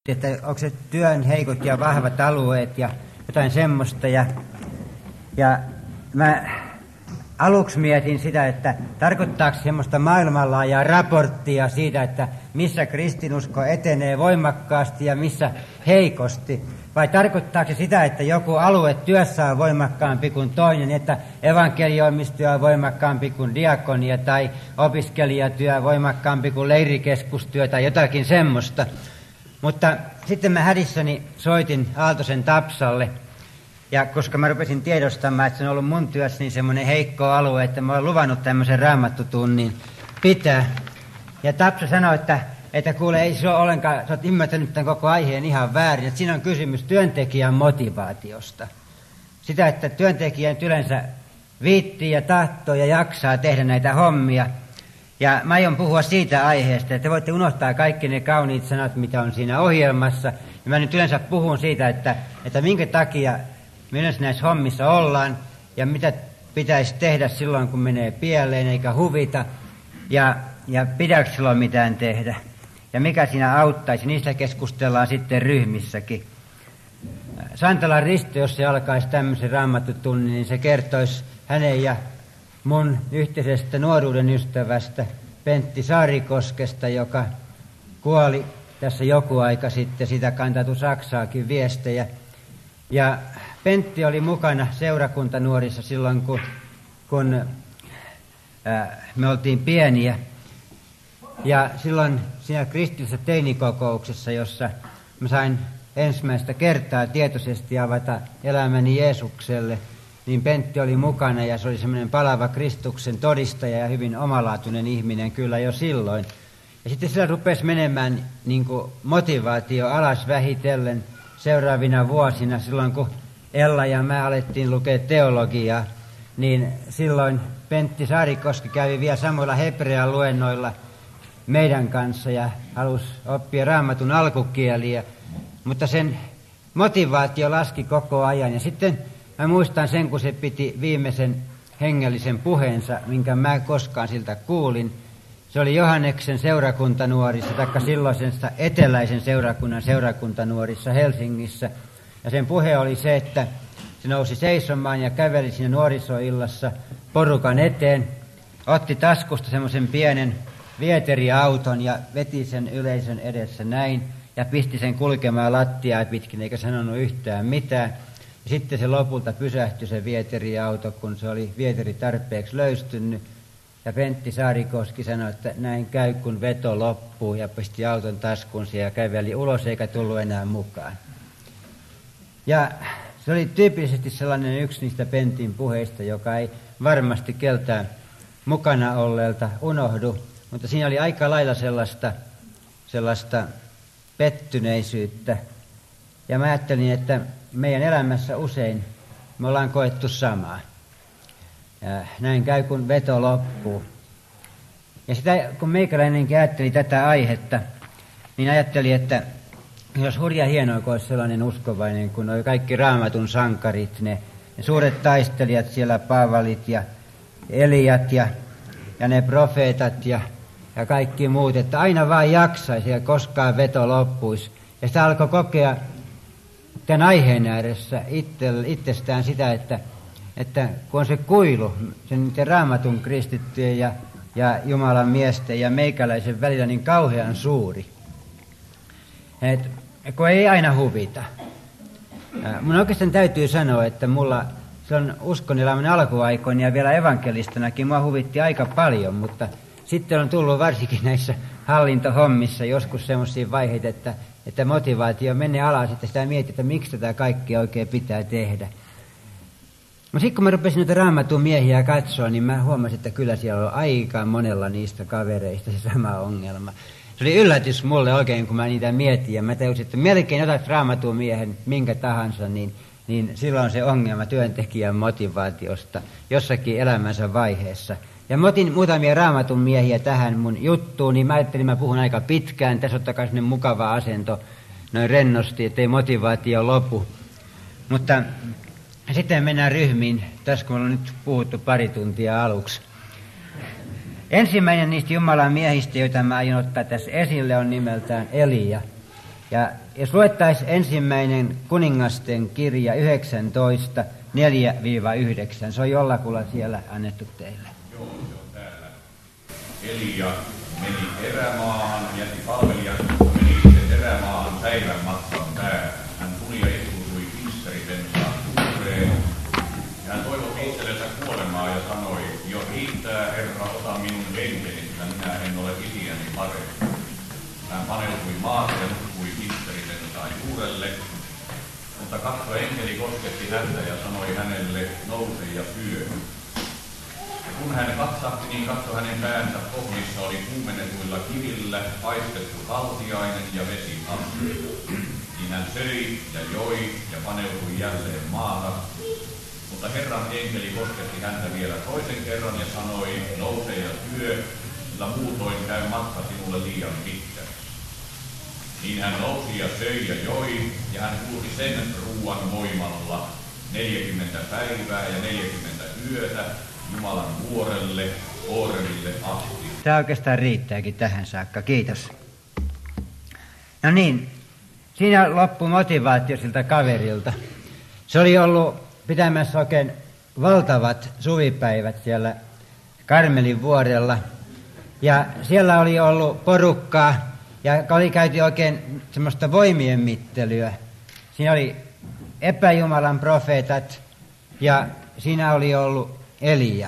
että onko se työn heikot ja vahvat alueet ja jotain semmoista. Ja mä aluksi mietin sitä, että tarkoittaako semmoista maailmanlaajaa raporttia siitä, että missä kristinusko etenee voimakkaasti ja missä heikosti. Vai tarkoittaako se sitä, että joku alue työssä on voimakkaampi kuin toinen, että evankelioimistyö on voimakkaampi kuin diakonia tai opiskelijatyö voimakkaampi kuin leirikeskustyö tai jotakin semmoista. Mutta sitten mä hädissäni soitin Aaltosen Tapsalle, ja koska mä rupesin tiedostamaan, että se on ollut mun työssäni semmoinen heikko alue, että mä oon luvannut tämmöisen raamattutunnin pitää. Ja Tapsa sanoi, että kuule, ei se ole ollenkaan, sä oot ymmärtänyt tämän koko aiheen ihan väärin, että siinä on kysymys työntekijän motivaatiosta. Sitä, että työntekijän yleensä viittii ja tahtoo ja jaksaa tehdä näitä hommia. Ja mä aion puhua siitä aiheesta, että te voitte unohtaa kaikki ne kauniit sanat, mitä on siinä ohjelmassa. Ja mä nyt yleensä puhun siitä, että minkä takia me yleensä näissä hommissa ollaan ja mitä pitäisi tehdä silloin, kun menee pieleen eikä huvita. Ja pitääkö silloin mitään tehdä. Ja mikä siinä auttaisi, niistä keskustellaan sitten ryhmissäkin. Santalan Risto, jos se alkaisi tämmöisen raamattutunnin, niin se kertoisi hänen ja mun yhteisestä nuoruuden ystävästä Pentti Saarikoskesta, joka kuoli tässä joku aika sitten. Sitä kantautui Saksaakin viestejä. Ja Pentti oli mukana seurakuntanuorissa silloin, kun me oltiin pieniä. Ja silloin siinä kristillisessä teinikokouksessa, jossa mä sain ensimmäistä kertaa tietoisesti avata elämäni Jeesukselle, niin Pentti oli mukana ja se oli semmoinen palava Kristuksen todistaja ja hyvin omalaatuinen ihminen kyllä jo silloin. Ja sitten sillä rupesi menemään niin kuin motivaatio alas vähitellen seuraavina vuosina. Silloin kun Ella ja mä alettiin lukea teologiaa, niin silloin Pentti Saarikoski kävi vielä samoilla hebrean luennoilla meidän kanssa ja halusi oppia raamatun alkukieliä, mutta sen motivaatio laski koko ajan. Ja sitten mä muistan sen, kun se piti viimeisen hengellisen puheensa, minkä mä koskaan siltä kuulin. Se oli Johanneksen seurakuntanuorissa, taikka silloisesta eteläisen seurakunnan seurakuntanuorissa Helsingissä. Ja sen puhe oli se, että se nousi seisomaan ja käveli siinä nuorisoillassa porukan eteen, otti taskusta semmoisen pienen vieteriauton ja veti sen yleisön edessä näin ja pisti sen kulkemaan lattiaa pitkin eikä sanonut yhtään mitään. Ja sitten se lopulta pysähtyi se vieteriauto, kun se oli vieteri tarpeeksi löystynyt. Ja Pentti Saarikoski sanoi, että näin käy, kun veto loppuu, ja pisti auton taskuunsa ja käveli ulos eikä tullut enää mukaan. Ja se oli tyypillisesti sellainen yksi niistä Pentin puheista, joka ei varmasti keltään mukana olleelta unohdu, mutta siinä oli aika lailla sellaista pettyneisyyttä. Ja mä ajattelin, että meidän elämässä usein me ollaan koettu samaa. Ja näin käy, kun veto loppuu. Ja sitä, kun meikäläinenkin ajatteli tätä aihetta, niin ajattelin, että jos hurja hienoa, kun olisi sellainen uskovainen, kun nuo kaikki raamatun sankarit, ne suuret taistelijat siellä, Paavalit ja Eliat ja ne profeetat ja kaikki muut, että aina vaan jaksaisi ja koskaan veto loppuisi. Ja sitä alkoi kokea tämän aiheen ääressä itsestään sitä, että kun on se kuilu sen raamatun kristittyjen ja Jumalan miesten ja meikäläisen välillä niin kauhean suuri. Kun ei aina huvita. Mun oikeastaan täytyy sanoa, että mulla se on uskonelämän alkuaikoina ja vielä evankelistanakin mua huvitti aika paljon, mutta sitten on tullut varsinkin näissä hallintohommissa joskus semmoisia vaiheita, että motivaatio menee alas, että sitä mietit, että miksi tätä kaikkea oikein pitää tehdä. Mutta sitten kun mä rupesin noita raamatun miehiä katsoa, niin mä huomasin, että kyllä siellä on aika monella niistä kavereista se sama ongelma. Se oli yllätys mulle oikein, kun mä niitä mietin, ja mä tajusin, että melkein otat raamatun miehen minkä tahansa, niin silloin se ongelma työntekijän motivaatiosta jossakin elämänsä vaiheessa. Ja mä otin muutamia raamatun miehiä tähän mun juttuun, niin mä ajattelin, mä puhun aika pitkään. Tässä ottakaa sinne mukava asento noin rennosti, ettei motivaatio lopu. Mutta sitten mennään ryhmiin, tässä kun on nyt puhuttu pari tuntia aluksi. Ensimmäinen niistä Jumalan miehistä, joita mä aion ottaa tässä esille, on nimeltään Elia. Ja jos luettaisiin ensimmäinen kuningasten kirja 19, 4-9, se on jollakulla siellä annettu teille. Joo, se on täällä. Elia meni erämaahan, jätti palvelijan, meni itse erämaahan päivän matkan päähän. Hän tuli ja istuutui kinsteripensaan juureen. Ja hän toivotti itsellensä kuolemaa ja sanoi, jo riittää, Herra, ota minun henkeni, sillä minä en ole isiäni parempi. Hän paneutui maahan ja nukkui kinsteripensaan juurelle. Mutta katso, enkeli kosketti häntä ja sanoi hänelle, nouse ja syö. Ja kun hän katsahti, niin katso hänen päänsä pohjissa oli kuumennetuilla kivillä paistettu haltiainen ja vesiasu. Niin hän söi ja joi ja paneutui jälleen maahan. Mutta Herran enkeli kosketti häntä vielä toisen kerran ja sanoi, nouse ja syö, sillä muutoin käy matka sinulle liian pitkäksi. Niin hän nousi ja söi ja joi, ja hän kulki sen ruuan voimalla 40 päivää ja 40 yötä Jumalan vuorelle, Horeville asti. Tämä oikeastaan riittääkin tähän saakka. Kiitos. No niin, siinä loppui motivaatio siltä kaverilta. Se oli ollut pitämässä oikein valtavat suvipäivät siellä Karmelin vuorella. Ja siellä oli ollut porukkaa. Ja oli käyty oikein semmoista voimien mittelyä. Siinä oli epäjumalan profeetat ja siinä oli ollut Elia.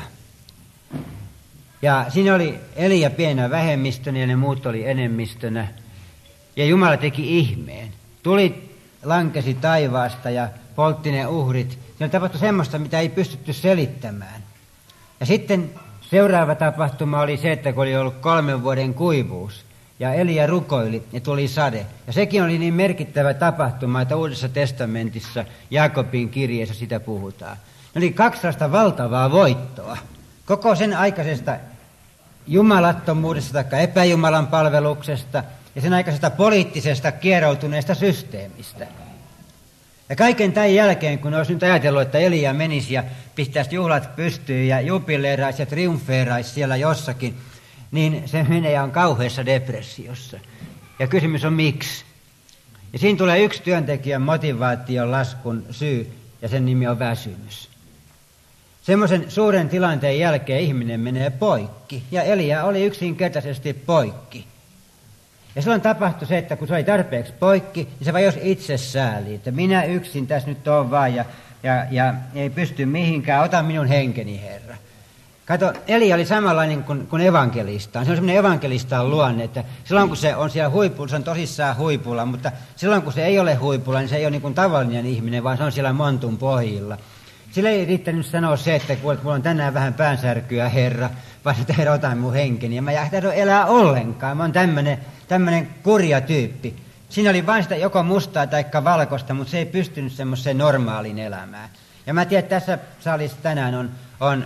Ja siinä oli Elia pienenä vähemmistönä ja ne muut oli enemmistönä. Ja Jumala teki ihmeen. Tuli lankesi taivaasta ja poltti ne uhrit. Siinä tapahtui semmoista, mitä ei pystytty selittämään. Ja sitten seuraava tapahtuma oli se, että kun oli ollut 3 vuoden kuivuus. Ja Elia rukoili ja tuli sade. Ja sekin oli niin merkittävä tapahtuma, että Uudessa testamentissa Jaakobin kirjeessä sitä puhutaan. Ne oli 2 valtavaa voittoa. Koko sen aikaisesta jumalattomuudesta tai epäjumalan palveluksesta ja sen aikaisesta poliittisesta kieroutuneesta systeemistä. Ja kaiken tämän jälkeen, kun olisi nyt ajatellut, että Elia menisi ja pistäisi juhlat pystyyn ja jubileeraisi ja triumfeeraisi siellä jossakin, niin se menee on kauheassa depressiossa. Ja kysymys on miksi. Ja siinä tulee yksi työntekijän motivaation laskun syy, ja sen nimi on väsymys. Semmoisen suuren tilanteen jälkeen ihminen menee poikki, ja Elia oli yksinkertaisesti poikki. Ja silloin tapahtui se, että kun se oli tarpeeksi poikki, niin se vajosi itse sääliin, että minä yksin tässä nyt on vaan, ja ei pysty mihinkään, ota minun henkeni, Herra. Kato, Elia oli samanlainen kuin evankelistaan. Se on semmoinen evankelistaan luonne, että silloin kun se on siellä huipulla, se on tosissaan huipulla, mutta silloin kun se ei ole huipulla, niin se ei ole niin kuin tavallinen ihminen, vaan se on siellä montun pohjilla. Sillä ei riittänyt sanoa se, että mulla on tänään vähän päänsärkyä, Herra, vaan että Herra, ota mun henkeni. Ja mä en tahdo elää ollenkaan, mä oon tämmöinen kurja tyyppi. Siinä oli vain sitä joko mustaa tai valkoista, mutta se ei pystynyt semmoiseen normaaliin elämään. Ja mä tiedän, että tässä salissa tänään on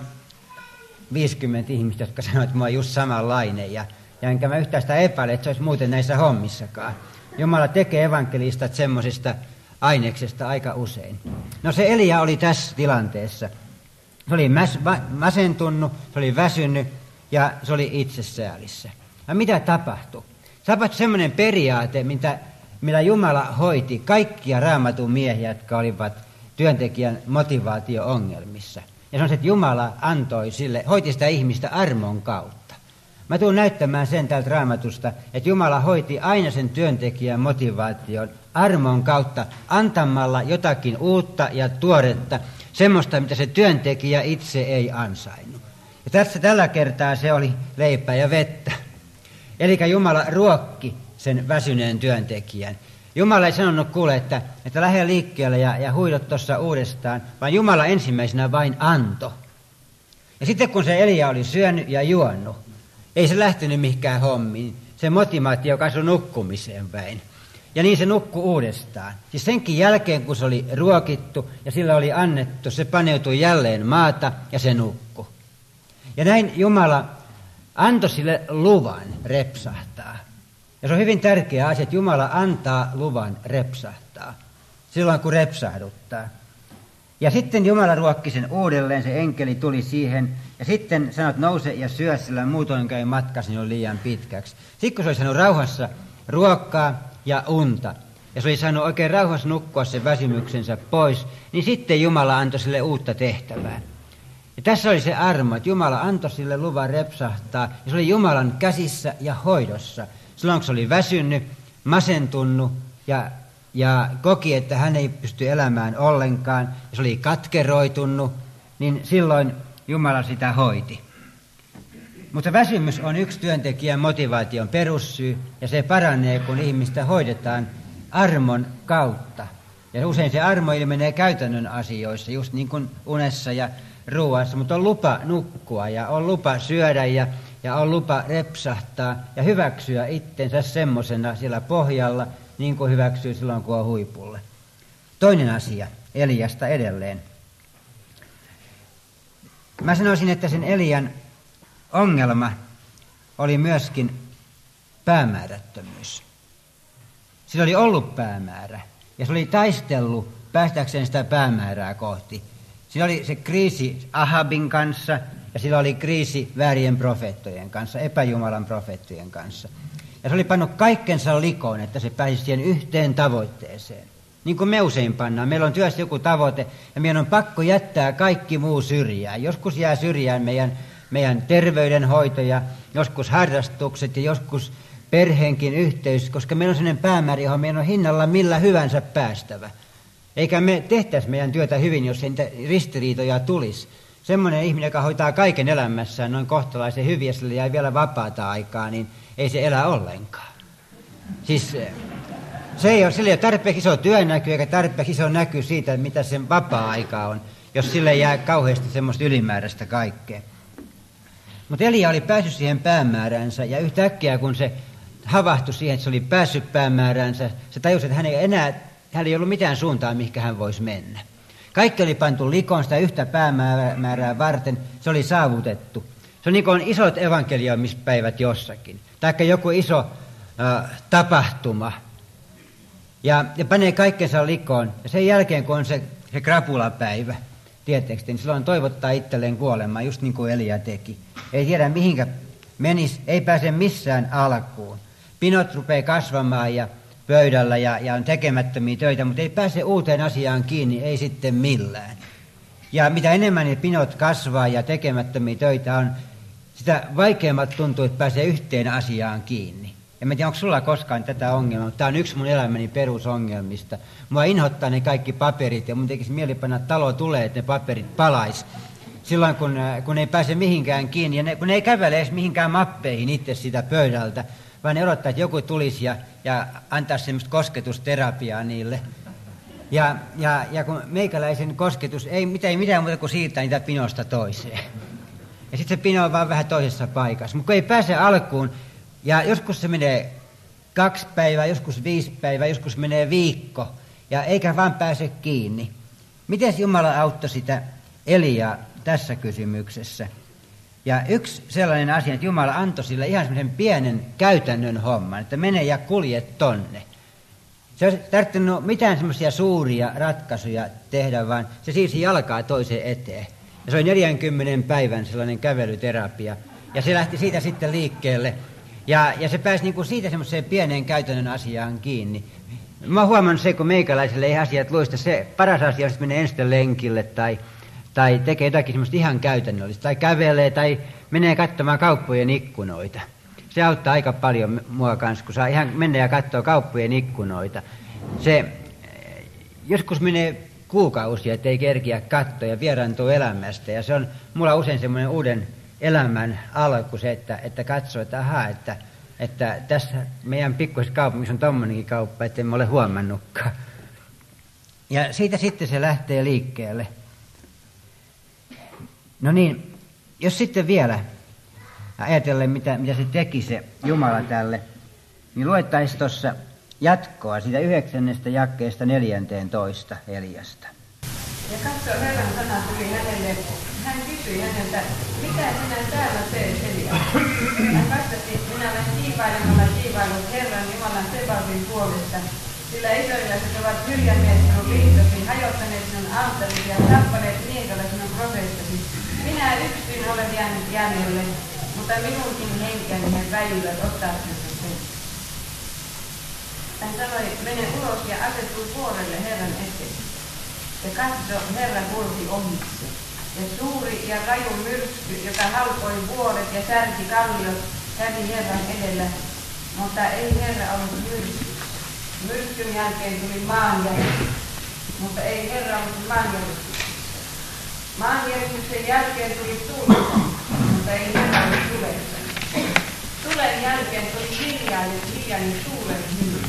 50 ihmistä, jotka sanoo, että mä oon just samanlainen. Ja enkä mä yhtään sitä epäile, että se olisi muuten näissä hommissakaan. Jumala tekee evankelistat semmoisesta aineksesta aika usein. No se Elia oli tässä tilanteessa. Se oli masentunut, se oli väsynyt ja se oli itsesäälissä. Ja mitä tapahtui? Tapahtui semmoinen periaate, millä Jumala hoiti kaikkia Raamatun miehiä, jotka olivat työntekijän motivaatio-ongelmissa. Ja se on se, että Jumala hoiti sitä ihmistä armon kautta. Mä tulen näyttämään sen täältä Raamatusta, että Jumala hoiti aina sen työntekijän motivaation armon kautta antamalla jotakin uutta ja tuoretta, semmoista, mitä se työntekijä itse ei ansainnut. Ja tällä kertaa se oli leipää ja vettä. Eli Jumala ruokki sen väsyneen työntekijän. Jumala ei sanonut kuule, että lähde liikkeelle ja huidot tuossa uudestaan, vaan Jumala ensimmäisenä vain antoi. Ja sitten kun se Elia oli syönyt ja juonut, ei se lähtenyt mihinkään hommiin. Se motivaatio kasvoi nukkumiseen päin. Ja niin se nukkui uudestaan. Siis senkin jälkeen, kun se oli ruokittu ja sillä oli annettu, se paneutui jälleen maata ja se nukkui. Ja näin Jumala antoi sille luvan repsahtaa. Ja se on hyvin tärkeä asia, että Jumala antaa luvan repsahtaa silloin, kun repsahduttaa. Ja sitten Jumala ruokki sen uudelleen, se enkeli tuli siihen. Ja sitten sanot, nouse ja syö, sillä muutoin käy matkasi on liian pitkäksi. Sitten kun se oli saanut rauhassa ruokkaa ja unta, ja se oli saanut oikein rauhassa nukkua sen väsymyksensä pois, niin sitten Jumala antoi sille uutta tehtävää. Ja tässä oli se armo, että Jumala antoi sille luvan repsahtaa, ja se oli Jumalan käsissä ja hoidossa. Silloin kun se oli väsynyt, masentunut ja koki, että hän ei pysty elämään ollenkaan, ja se oli katkeroitunut, niin silloin Jumala sitä hoiti. Mutta väsymys on yksi työntekijän motivaation perussyy, ja se paranee, kun ihmistä hoidetaan armon kautta. Ja usein se armo ilmenee käytännön asioissa, just niin kuin unessa ja ruoassa, mutta on lupa nukkua ja on lupa syödä ja on lupa repsahtaa ja hyväksyä itsensä semmosena siellä pohjalla, niin kuin hyväksyy silloin, kun on huipulle. Toinen asia Eliasta edelleen. Mä sanoisin, että sen Elian ongelma oli myöskin päämäärättömyys. Sillä oli ollut päämäärä ja se oli taistellut päästäkseen sitä päämäärää kohti. Siinä oli se kriisi Ahabin kanssa ja sillä oli kriisi väärien profeettojen kanssa, epäjumalan profeettojen kanssa. Ja se oli pannut kaikkensa likoon, että se pääsisi siihen yhteen tavoitteeseen. Niin kuin me usein pannaan. Meillä on työssä joku tavoite ja meidän on pakko jättää kaikki muu syrjään. Joskus jää syrjään meidän terveydenhoito ja joskus harrastukset ja joskus perheenkin yhteys, koska meillä on sellainen päämäärä, johon meidän on hinnalla millä hyvänsä päästävä. Eikä me tehtäisi meidän työtä hyvin, jos ei niitä ristiriitoja tulisi. Semmoinen ihminen, joka hoitaa kaiken elämässään noin kohtalaisen hyvin ja sille jää vielä vapaata aikaa, niin ei se elä ollenkaan. Siis sillä ei ole tarpeeksi iso työnäky eikä tarpeeksi iso näky siitä, mitä sen vapaa-aika on, jos sille jää kauheasti semmoista ylimääräistä kaikkea. Mutta Elia oli päässyt siihen päämääränsä ja yhtäkkiä kun se havahtui siihen, että se oli päässyt päämääränsä, se tajusi, että hän ei ollut mitään suuntaa, mihinkä hän voisi mennä. Kaikki oli pantu likoon sitä yhtä päämäärää varten, se oli saavutettu. Se on niin kuin isot evankelioimispäivät jossakin, tai joku iso tapahtuma. Ja panee kaikkensa likoon. Ja sen jälkeen, kun on se krapulapäivä, tietysti, niin silloin toivottaa itselleen kuolemaa, just niin kuin Elia teki. Ei tiedä mihinkä menisi, ei pääse missään alkuun. Pinot rupeaa kasvamaan ja pöydällä ja on tekemättömiä töitä, mutta ei pääse uuteen asiaan kiinni, ei sitten millään. Ja mitä enemmän ne pinot kasvaa ja tekemättömiä töitä on, sitä vaikeammat tuntuu, että pääsee yhteen asiaan kiinni. En tiedä, onko sulla koskaan tätä ongelmaa, mutta tämä on yksi mun elämäni perusongelmista. Mua inhottaa ne kaikki paperit ja mun tekisi mieli panna talo tulee, että ne paperit palais. Silloin kun ei pääse mihinkään kiinni ja kun ei kävele edes mihinkään mappeihin itse sitä pöydältä, vaan ne odottaa, että joku tulisi ja antaa semmoista kosketusterapiaa niille. Ja kun meikäläisen kosketus ei mitään muuta kuin siirtää niitä pinosta toiseen. Ja sitten se pino on vaan vähän toisessa paikassa. Mutta kun ei pääse alkuun, ja joskus se menee 2 päivää, joskus 5 päivää, joskus menee viikko, ja eikä vaan pääse kiinni. Miten Jumala auttoi sitä Eliaa tässä kysymyksessä? Ja yksi sellainen asia, että Jumala antoi sille ihan semmoisen pienen käytännön homman, että mene ja kulje tonne. Se ei tarvittanut mitään semmoisia suuria ratkaisuja tehdä, vaan se siirsi jalkaa toiseen eteen. Ja se oli 40 päivän sellainen kävelyterapia. Ja se lähti siitä sitten liikkeelle. Ja se pääsi niinku siitä semmoiseen pieneen käytännön asiaan kiinni. Mä oon huomannut se, kun meikäläiselle ei asiat luista, se paras asia on, että menee ensin lenkille tai tekee jotakin semmoista ihan käytännöllistä, tai kävelee tai menee katsomaan kauppojen ikkunoita. Se auttaa aika paljon mua kanssa, kun saa ihan mennä ja katsoa kauppojen ikkunoita. Se joskus menee kuukausia, ettei kerkiä katsoa ja vieraantuu elämästä. Ja se on mulla usein semmoinen uuden elämän alku se, että katsoo, että ahaa, että tässä meidän pikkuisessa kaupungissa on tommonenkin kauppa, että emme ole huomannutkaan. Ja siitä sitten se lähtee liikkeelle. No niin, jos sitten vielä ajatellen, mitä se teki se Jumala tälle, niin luettaisiin tuossa jatkoa siitä 9. jakeesta 14 Eliasta. Ja katso, Herran sana tuli hänelle. Hän kysyi häneltä, mitä sinä täällä teet, Elia? Hän vastasi, minä olen kiivailemalla kiivailut Herran Jumalan Sebaotin puolesta, sillä israelilaiset ovat hyljanneet sinun liittosi, hajottaneet sinun altarisi ja tappaneet niikalla sinun profeettasi. Minä yksin olen jäänyt jäljelle, mutta minunkin henkeni he väijyvät ottaakseni sen. Hän sanoi, mene ulos ja asetui vuorelle Herran eteen. Ja katso, Herra kulki ohitse. Ja suuri ja raju myrsky, joka halkoi vuoret ja särki kalliot, kävi Herran edellä, mutta ei Herra ollut myrskyssä. Myrskyn jälkeen tuli maanjäristys, mutta ei Herra ollut maanjäristyksessä. Maanjäristyksen jälkeen tuli tuulessa, mutta ei Herra ollut tulessa. Tulen jälkeen tuli hiljainen tuulen hymy.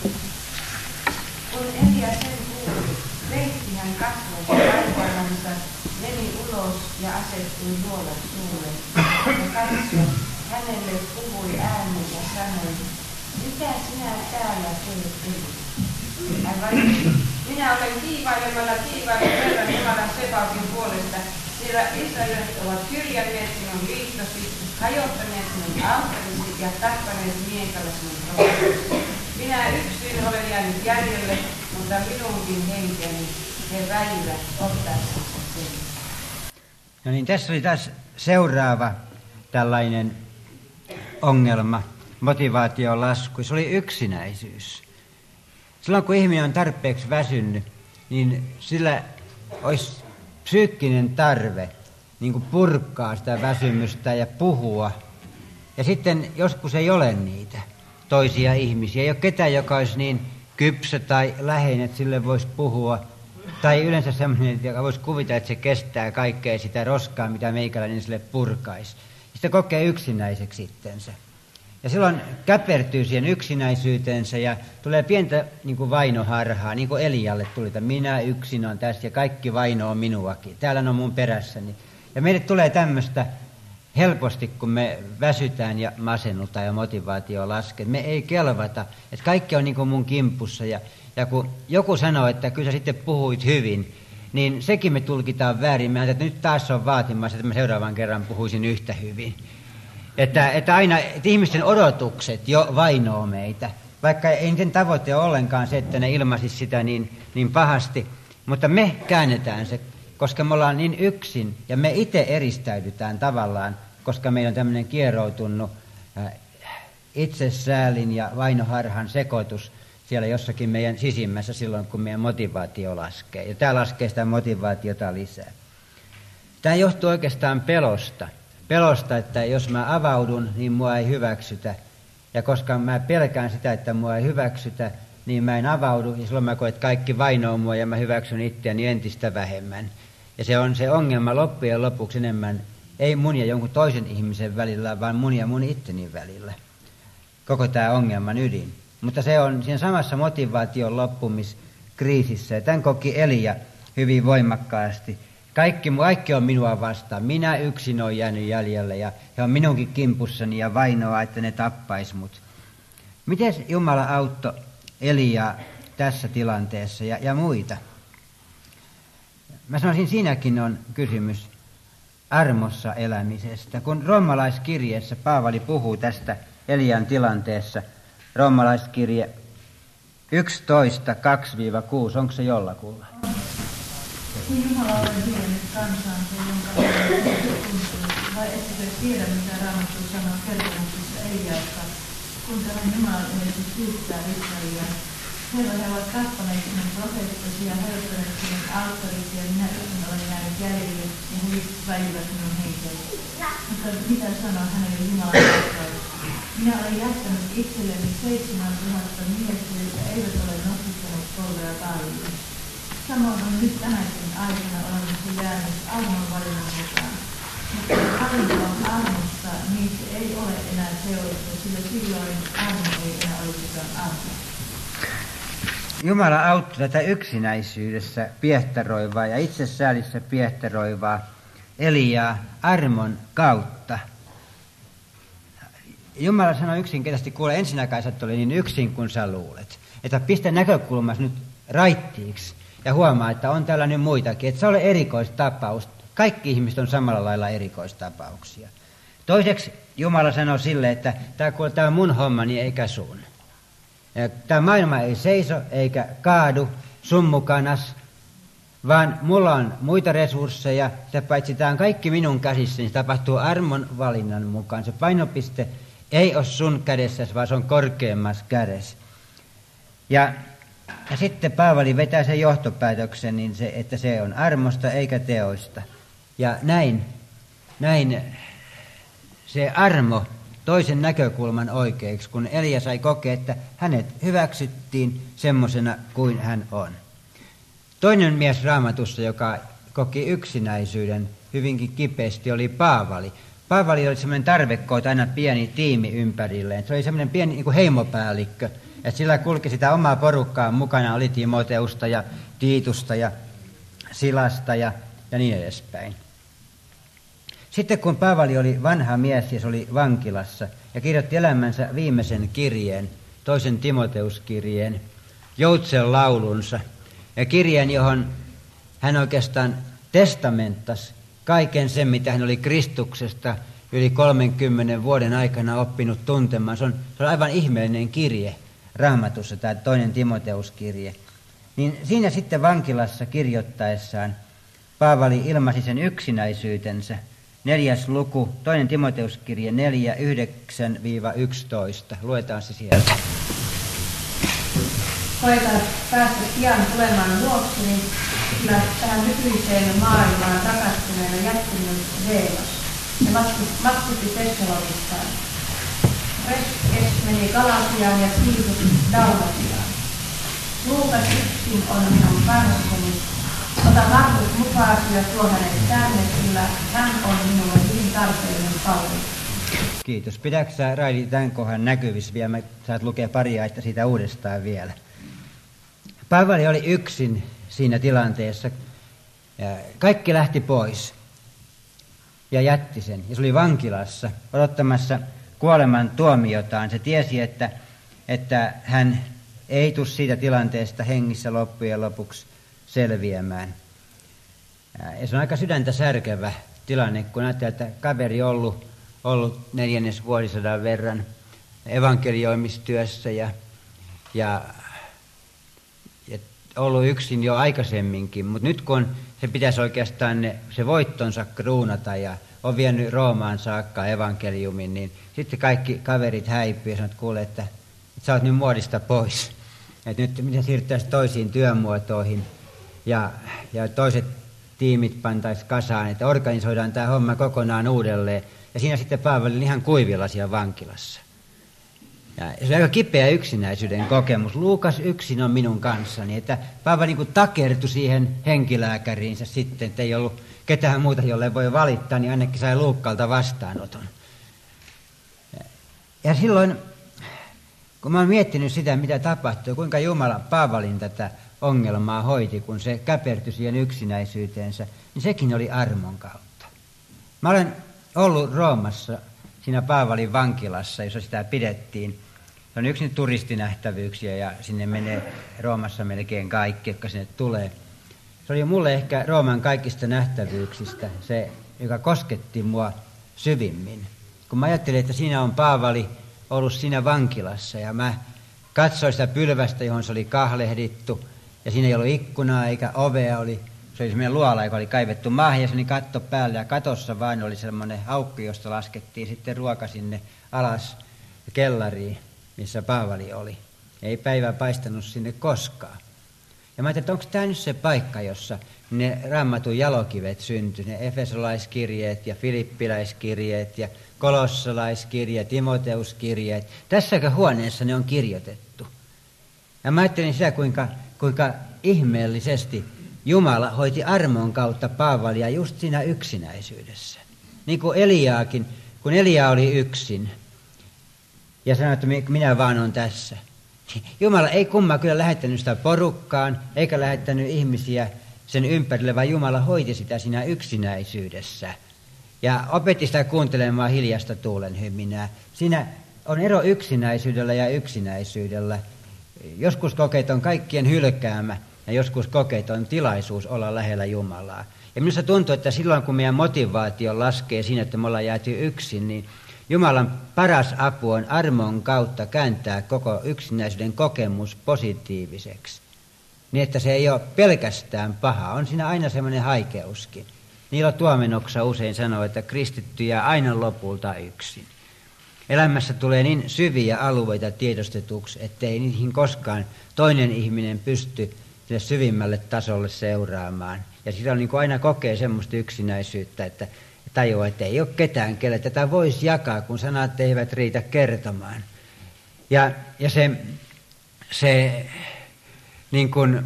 Kun Elia sen kuuli, peitti hän kasvonsa taivaallansa, meni ulos ja asettui luolan suulle. Ja katso, hänelle puhui ääni ja sanoi, mitä sinä täällä teet, Eli? Hän valitsi, minä olen kiivailemalla Herran Jumalan Sebaotin puolesta, sillä israelit ovat syrjänneet sinun liittosi, hajottaneet sinun alttarisi ja tappaneet miekalla sinun profeettasi. Minä yksin olen jäänyt jäljelle, mutta minunkin henkeni he väivät ottaessansa sen. No niin, tässä oli taas seuraava tällainen ongelma, motivaation lasku. Se oli yksinäisyys. Silloin kun ihminen on tarpeeksi väsynyt, niin sillä olisi psyykkinen tarve niin kuin purkaa sitä väsymystä ja puhua. Ja sitten joskus ei ole niitä toisia ihmisiä. Ei ole ketään, joka olisi niin kypsä tai läheinen, että sille voisi puhua. Tai yleensä sellainen, joka voisi kuvitella, että se kestää kaikkea sitä roskaa, mitä meikäläinen sille purkaisi. Sitten kokee yksinäiseksi itsensä. Ja silloin käpertyy siihen yksinäisyytensä ja tulee pientä niin kuin vainoharhaa, niin kuin Elialle tuli, että minä yksin on tässä ja kaikki vaino on minuakin. Täällä on mun perässäni. Ja meille tulee tämmöistä helposti, kun me väsytään ja masennutaan ja motivaatio laskee. Me ei kelvata, että kaikki on niin kuin mun kimpussa. Ja kun joku sanoo, että kyllä sä sitten puhuit hyvin, niin sekin me tulkitaan väärin. Mä ajattelin, että nyt taas on vaatimassa, että mä seuraavan kerran puhuisin yhtä hyvin. Että aina että ihmisten odotukset jo vainoo meitä, vaikka ei niiden tavoite ole ollenkaan se, että ne ilmaisisi sitä niin pahasti. Mutta me käännetään se, koska me ollaan niin yksin ja me itse eristäydytään tavallaan, koska meillä on tämmöinen kieroutunut itsesäälin ja vainoharhan sekoitus siellä jossakin meidän sisimmässä silloin, kun meidän motivaatio laskee. Ja tämä laskee sitä motivaatiota lisää. Tämä johtuu oikeastaan pelosta, että jos mä avaudun, niin mua ei hyväksytä. Ja koska mä pelkään sitä, että mua ei hyväksytä, niin mä en avaudu. Ja silloin mä koen, että kaikki vainoo mua ja mä hyväksyn itseäni entistä vähemmän. Ja se on se ongelma loppujen lopuksi enemmän, ei mun ja jonkun toisen ihmisen välillä, vaan mun ja mun itteni välillä. Koko tämä ongelman ydin. Mutta se on siinä samassa motivaation loppumiskriisissä. Ja tämän koki Elia hyvin voimakkaasti. Kaikki on minua vastaan. Minä yksin olen jäänyt jäljelle ja he on minunkin kimpussani ja vainoa, että ne tappais mut. Miten Jumala auttoi Eliaa tässä tilanteessa ja muita? Mä sanoisin, siinäkin on kysymys armossa elämisestä. Kun roomalaiskirjeessä Paavali puhuu tästä Elian tilanteessa, roomalaiskirje 11, 2-6, onko se jollakulla? Kun Jumala on vienyt kansansa, jonka on tuntunut, vai ettekö tiedä, mitä Raamattu sanoo kertomuksessa Eliasta, kun tämän Jumalan edessä syyttää Israelia. Herra, he ovat tappaneet sinun profeettasi ja hajottaneet sinun alttarisi, ja minä yksin olen jäänyt jäljelle, ja he väivät minun henkeni. Mutta mitä sanoo hänelle Jumalan vastaus? Minä olen jättänyt itselleni 7,000 miestä, jotka eivät ole nostittaneet polvea Baalille. Samoin on nyt tänäkin aikana olemassa jäänyt armon valinnan mukaan. Mutta jos valinta on armosta, niin se ei ole enää teollista, sillä silloin armo ei enää olisikaan armo. Jumala auttoi tätä yksinäisyydessä piehtaroivaa ja itsesäälissä piehtaroivaa Eliaa armon kautta. Jumala sanoi yksinkertaisesti, kuule, ensinnäkään sä et ole niin yksin kuin sä luulet. Että pistä näkökulmasi nyt raittiiksi ja huomaa, että on tällainen muitakin. Että se ole erikoistapaus. Kaikki ihmiset on samalla lailla erikoistapauksia. Toiseksi Jumala sanoi sille, että tämä on mun hommani eikä sun. Tämä maailma ei seiso eikä kaadu sun mukanas, vaan mulla on muita resursseja. Sitä paitsi tämä on kaikki minun käsissä, niin se tapahtuu armon valinnan mukaan. Se painopiste ei ole sun kädessä, vaan se on korkeammassa kädessä. Ja sitten Paavali vetää sen johtopäätöksen, niin että se on armosta eikä teoista. Ja näin se armo toisen näkökulman oikeaksi, kun Elia sai kokea, että hänet hyväksyttiin semmoisena kuin hän on. Toinen mies Raamatussa, joka koki yksinäisyyden hyvinkin kipeästi, oli Paavali. Paavali oli semmoinen tarvekoota, aina pieni tiimi ympärilleen. Se oli semmoinen pieni niin kuin heimopäällikkö, että sillä kulki sitä omaa porukkaa mukana, oli Timoteusta ja Tiitusta ja Silasta ja niin edespäin. Sitten kun Paavali oli vanha mies ja se oli vankilassa ja kirjoitti elämänsä viimeisen kirjeen, toisen Timoteuskirjeen, Joutsen laulunsa, ja kirjeen, johon hän oikeastaan testamenttasi kaiken sen, mitä hän oli Kristuksesta yli 30 vuoden aikana oppinut tuntemaan. Se on aivan ihmeellinen kirje Raamatussa, tämä toinen Timoteuskirje. Niin siinä sitten vankilassa kirjoittaessaan Paavali ilmaisi sen yksinäisyytensä. 4. luku, toinen Timoteuskirje 4, 9-11. Luetaan se sieltä. Koetan päästä pian tulemaan luokseni, sillä tähän nykyiseen maailmaan rakastuneena jättynyt Deemas ja matkusti Tessalonikaan. Reskes meni Galatiaan ja Tiitus Dalmatiaan. Luukas yksin on minun kanssani. Ota Markus mukaasi ja tuo hänet tänne, sillä hän on minulle hyvin tarpeellinen palvelu. Kiitos. Pidätkö sä, Raili, tämän kohdan näkyvissä vielä? Mä saat lukea pari aita siitä uudestaan vielä. Paavali oli yksin siinä tilanteessa. Kaikki lähti pois ja jätti sen. Ja se oli vankilassa odottamassa kuoleman tuomiotaan. Se tiesi, että hän ei tule siitä tilanteesta hengissä loppujen lopuksi selviämään. Ja se on aika sydäntä särkevä tilanne, kun ajattelee, että kaveri on ollut 4. vuosisadan verran evankelioimistyössä ja ollut yksin jo aikaisemminkin, mutta nyt kun se pitäisi oikeastaan se voittonsa kruunata ja on vienyt Roomaan saakka evankeliumin, niin sitten kaikki kaverit häipyy ja sanoo, että kuule, että sä oot nyt muodista pois. Että nyt miten siirryttäisiin toisiin työmuotoihin ja toiset tiimit pantaisiin kasaan, että organisoidaan tämä homma kokonaan uudelleen. Ja siinä sitten Paavali oli ihan kuivilla siellä vankilassa. Ja se on aika kipeä yksinäisyyden kokemus. Luukas yksin on minun kanssani. Että Paavali niin kuin takertui siihen henkilääkäriinsä sitten, että ei ollut ketään muuta, jolle voi valittaa, niin ainakin sai Luukkalta vastaanoton. Ja silloin, kun mä oon miettinyt sitä, mitä tapahtui, kuinka Jumala Paavalin tätä ongelmaa hoiti, kun se käpertyi siihen yksinäisyyteensä, niin sekin oli armon kautta. Mä olen ollut Roomassa, siinä Paavalin vankilassa, jossa sitä pidettiin. Se on yksi turistinähtävyyksiä ja sinne menee Roomassa melkein kaikki, jotka sinne tulee. Se oli mulle ehkä Rooman kaikista nähtävyyksistä se, joka kosketti mua syvimmin. Kun mä ajattelin, että siinä on Paavali ollut siinä vankilassa ja mä katsoin sitä pylvästä, johon se oli kahlehdittu ja siinä ei ollut ikkunaa eikä ovea, se oli semmoinen luola, joka oli kaivettu maahan ja se oli katto päällä ja katossa vaan oli semmoinen aukko, josta laskettiin sitten ruoka sinne alas kellariin, missä Paavali oli. Ei päivä paistanut sinne koskaan. Ja mä ajattelin, että onko tämä nyt se paikka, jossa ne Raamatun jalokivet syntyi, ne efesolaiskirjeet ja filippiläiskirjeet ja kolossalaiskirjeet, timoteuskirjeet. Tässäkö huoneessa ne on kirjoitettu? Ja mä ajattelin sitä, kuinka ihmeellisesti Jumala hoiti armon kautta Paavalia just siinä yksinäisyydessä. Niin kuin Eliaakin, kun Elia oli yksin ja sanoi, että minä vaan olen tässä. Jumala ei kumma kyllä lähettänyt sitä porukkaan, eikä lähettänyt ihmisiä sen ympärille, vaan Jumala hoiti sitä siinä yksinäisyydessä. Ja opetti sitä kuuntelemaan hiljasta tuulen hyminää. Siinä on ero yksinäisyydellä ja yksinäisyydellä. Joskus kokeet on kaikkien hylkäämä ja joskus kokeet on tilaisuus olla lähellä Jumalaa. Ja minusta tuntuu, että silloin kun meidän motivaatio laskee siinä, että me ollaan jääty yksin, niin Jumalan paras apu on armon kautta kääntää koko yksinäisyyden kokemus positiiviseksi. Niin, että se ei ole pelkästään paha, on siinä aina semmoinen haikeuskin. Niilo Tuomenoksa usein sanoo, että kristitty jää aina lopulta yksin. Elämässä tulee niin syviä alueita tiedostetuksi, ettei niihin koskaan toinen ihminen pysty sille syvimmälle tasolle seuraamaan. Ja silloin niin kuin aina kokee semmoista yksinäisyyttä, että tajuaa, että ei ole ketään, kelle tätä voisi jakaa, kun sanat eivät riitä kertomaan. Ja se niin kuin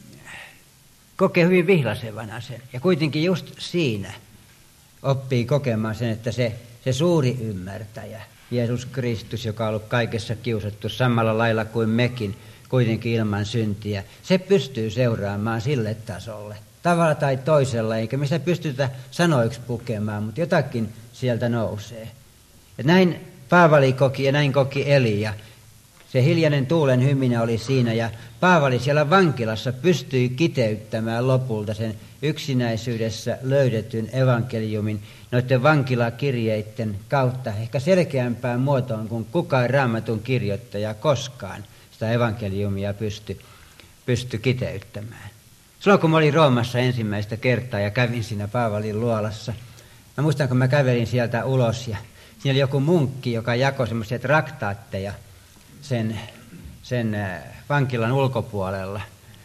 kokee hyvin vihlasevana sen. Ja kuitenkin just siinä oppii kokemaan sen, että se suuri ymmärtäjä, Jeesus Kristus, joka on ollut kaikessa kiusattu samalla lailla kuin mekin, kuitenkin ilman syntiä, se pystyy seuraamaan sille tasolle. Tavalla tai toisella, eikä me sitä pystytä sanoiksi pukemaan, mutta jotakin sieltä nousee. Ja näin Paavali koki ja näin koki Elia. Se hiljainen tuulen hyminä oli siinä ja Paavali siellä vankilassa pystyi kiteyttämään lopulta sen yksinäisyydessä löydetyn evankeliumin noiden vankilakirjeiden kautta ehkä selkeämpään muotoon kuin kukaan Raamatun kirjoittaja koskaan sitä evankeliumia pystyi kiteyttämään. Silloin kun mä olin Roomassa ensimmäistä kertaa ja kävin siinä Paavalin luolassa, mä muistan kun mä kävelin sieltä ulos ja siinä oli joku munkki, joka jakoi semmoisia traktaatteja sen vankilan ulkopuolella.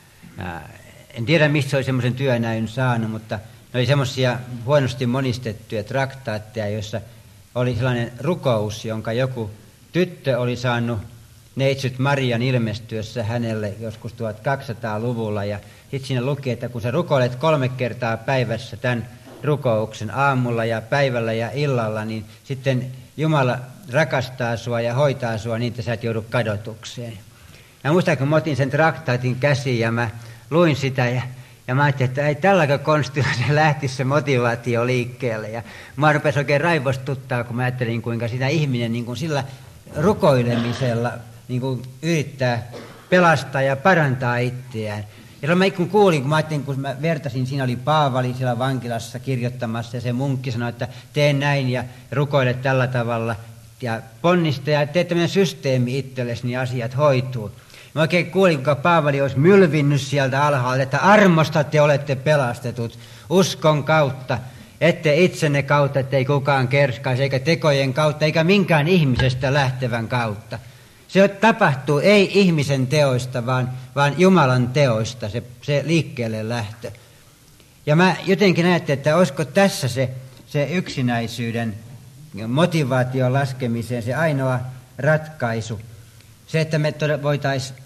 En tiedä, mistä se oli semmoisen työnäyn saanut, mutta ne oli semmoisia huonosti monistettuja traktaatteja, joissa oli sellainen rukous, jonka joku tyttö oli saanut neitsyt Marian ilmestyessä hänelle joskus 1200-luvulla. Ja sitten siinä luki, että kun sä rukoilet 3 kertaa päivässä tämän rukouksen aamulla ja päivällä ja illalla, niin sitten Jumala rakastaa sua ja hoitaa sua niin, että sä et joudu kadotukseen. Ja muistan, kun mä otin sen traktaatin käsiin ja mä luin sitä ja mä ajattelin, että ei tälläkö konstilla se lähtisi se motivaatio liikkeelle. Ja mä rupesin oikein raivostuttaa, kun mä ajattelin, kuinka sitä ihminen niin kuin sillä rukoilemisella niin kuin yrittää pelastaa ja parantaa itseään. Ja mä kun kuulin, kun mä ajattelin, kun mä vertasin, siinä oli Paavali siellä vankilassa kirjoittamassa ja se munkki sanoi, että tee näin ja rukoile tällä tavalla ja ponnista ja tee tämmöinen systeemi itsellesi, niin asiat hoituu. Mä oikein kuulin, kuinka Paavali olisi mylvinnyt sieltä alhaalta, että armosta te olette pelastetut uskon kautta, ette itsenne kautta, ettei kukaan kerskaisi, eikä tekojen kautta, eikä minkään ihmisestä lähtevän kautta. Se tapahtuu ei ihmisen teoista, vaan Jumalan teoista, se liikkeelle lähtö. Ja mä jotenkin ajattelin, että olisiko tässä se yksinäisyyden motivaation laskemiseen se ainoa ratkaisu. Se, että me voitaisiin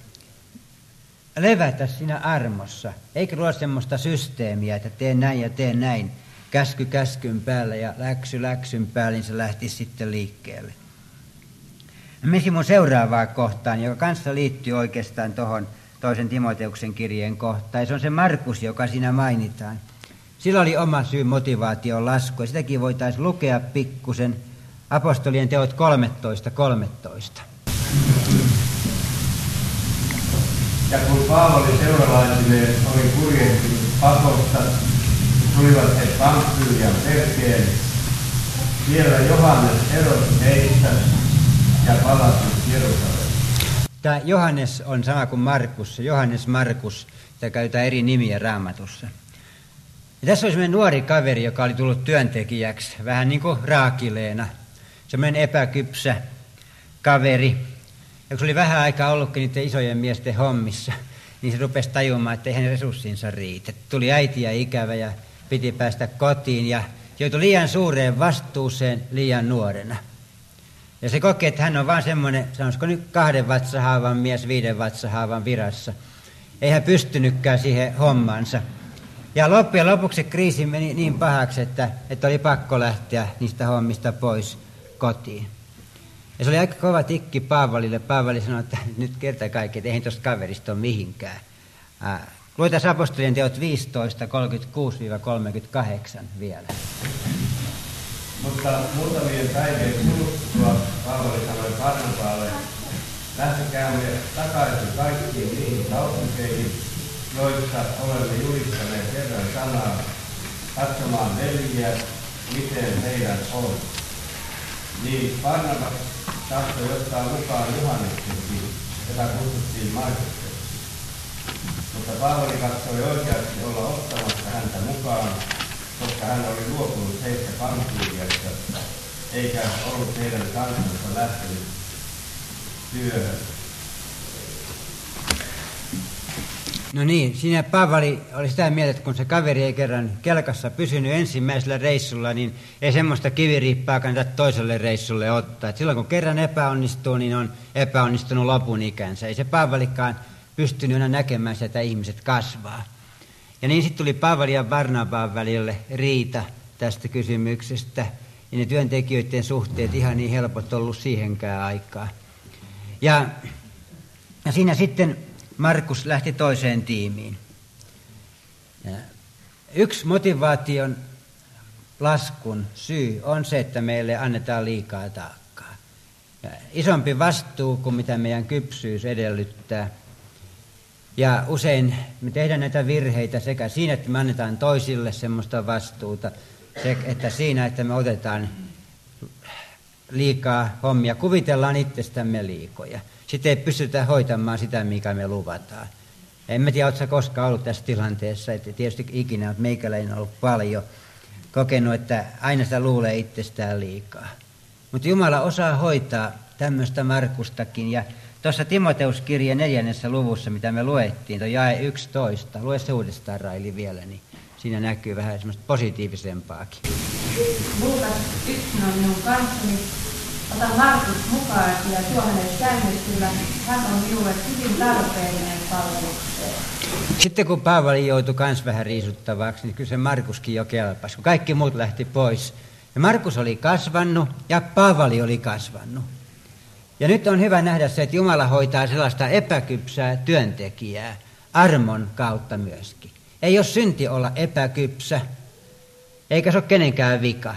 levätä siinä armossa, eikä luoda semmoista systeemiä, että tee näin ja tee näin, käsky käskyn päällä ja läksy läksyn päälle, niin se lähtisi sitten liikkeelle. Menisin mun seuraavaan kohtaan, joka kanssa liittyy oikeastaan tuohon toisen Timoteuksen kirjeen kohtaan. Ja se on se Markus, joka siinä mainitaan. Sillä oli oma syy motivaation lasku, ja sitäkin voitaisiin lukea pikkusen Apostolien teot 13.13. Ja kun Paavali seuralaisineen oli purjehtunut pakosta, tulivat he Pamfylian Perkeen. Siellä Johannes erosi heistä ja palasi Jerusalemiin. Tämä Johannes on sama kuin Markus, Johannes Markus, sitä käytetään eri nimiä Raamatussa. Ja tässä oli semmoinen nuori kaveri, joka oli tullut työntekijäksi, vähän niin kuin raakileena. Semmoinen epäkypsä kaveri. Ja kun se oli vähän aikaa ollutkin niiden isojen miesten hommissa, niin se rupesi tajumaan, että ei hänen resurssinsa riitä. Tuli äiti ja ikävä ja piti päästä kotiin ja joutui liian suureen vastuuseen liian nuorena. Ja se kokee, että hän on vaan semmoinen, sanoisiko nyt 2 vatsahaavan mies 5 vatsahaavan virassa. Ei hän pystynytkään siihen hommansa. Ja loppujen lopuksi se kriisi meni niin pahaksi, että oli pakko lähteä niistä hommista pois kotiin. Ja se oli aika kova tikki Paavalille. Paavali sanoi, että nyt kerta kaikki, että eihän tuosta kaverista ole mihinkään. Luetaan Apostolien teot 15:36-38 vielä. Mutta muutamien päivien kuluttua Paavali sanoi Barnabaalle, lähtekäämme takaisin kaikkiin niihin kaupunkeihin, joissa olemme julistaneet Herran sanaa, katsomaan veljiä, miten heidän on. Niin Barnabas tahtoi ottaa mukaan Johanneksenkin, jota kutsuttiin Markukseksi. Mutta Paavali katsoi oikeasti olla ottamatta häntä mukaan, koska hän oli luopunut heistä Pamfyliasta eikä ollut heidän kansansa lähtenyt työhön. No niin, siinä Paavali oli sitä mieltä, että kun se kaveri ei kerran kelkassa pysynyt ensimmäisellä reissulla, niin ei semmoista kiviriippaa kannata toiselle reissulle ottaa. Et silloin kun kerran epäonnistuu, niin on epäonnistunut lopun ikänsä. Ei se Paavalikaan pystynyt enää näkemään sitä, että ihmiset kasvaa. Ja niin sitten tuli Paavali ja Barnabaan välille riita tästä kysymyksestä. Ja ne työntekijöiden suhteet ihan niin helpot ollut siihenkään aikaa. Ja siinä sitten Markus lähti toiseen tiimiin. Yksi motivaation laskun syy on se, että meille annetaan liikaa taakkaa. Isompi vastuu kuin mitä meidän kypsyys edellyttää. Ja usein me tehdään näitä virheitä sekä siinä, että me annetaan toisille semmoista vastuuta, että siinä, että me otetaan liikaa hommia, kuvitellaan itsestämme liikoja. Sitten ei pystytä hoitamaan sitä, mikä me luvataan. En tiedä, oletko koskaan ollut tässä tilanteessa, että tietysti ikinä, mutta meikäläinen on ollut paljon kokenut, että aina sitä luulee itsestään liikaa. Mutta Jumala osaa hoitaa tämmöistä Markustakin. Ja tuossa Timoteuskirjan 4. luvussa, mitä me luettiin, tuo jae 11, lue se uudestaan Raili vielä, niin siinä näkyy vähän semmoista positiivisempaakin. Luukas 1 on minun kanssani. Ota Markus mukaan ja tuo hänet säännöstyllä. Hän on minulle hyvin tarpeellinen palvelukseen. Sitten kun Paavali joutui kans vähän riisuttavaksi, niin kyllä se Markuskin jo kelpasi, kun kaikki muut lähti pois. Ja Markus oli kasvanut ja Paavali oli kasvanut. Ja nyt on hyvä nähdä se, että Jumala hoitaa sellaista epäkypsää työntekijää armon kautta myöskin. Ei ole synti olla epäkypsä, eikä se ole kenenkään vika.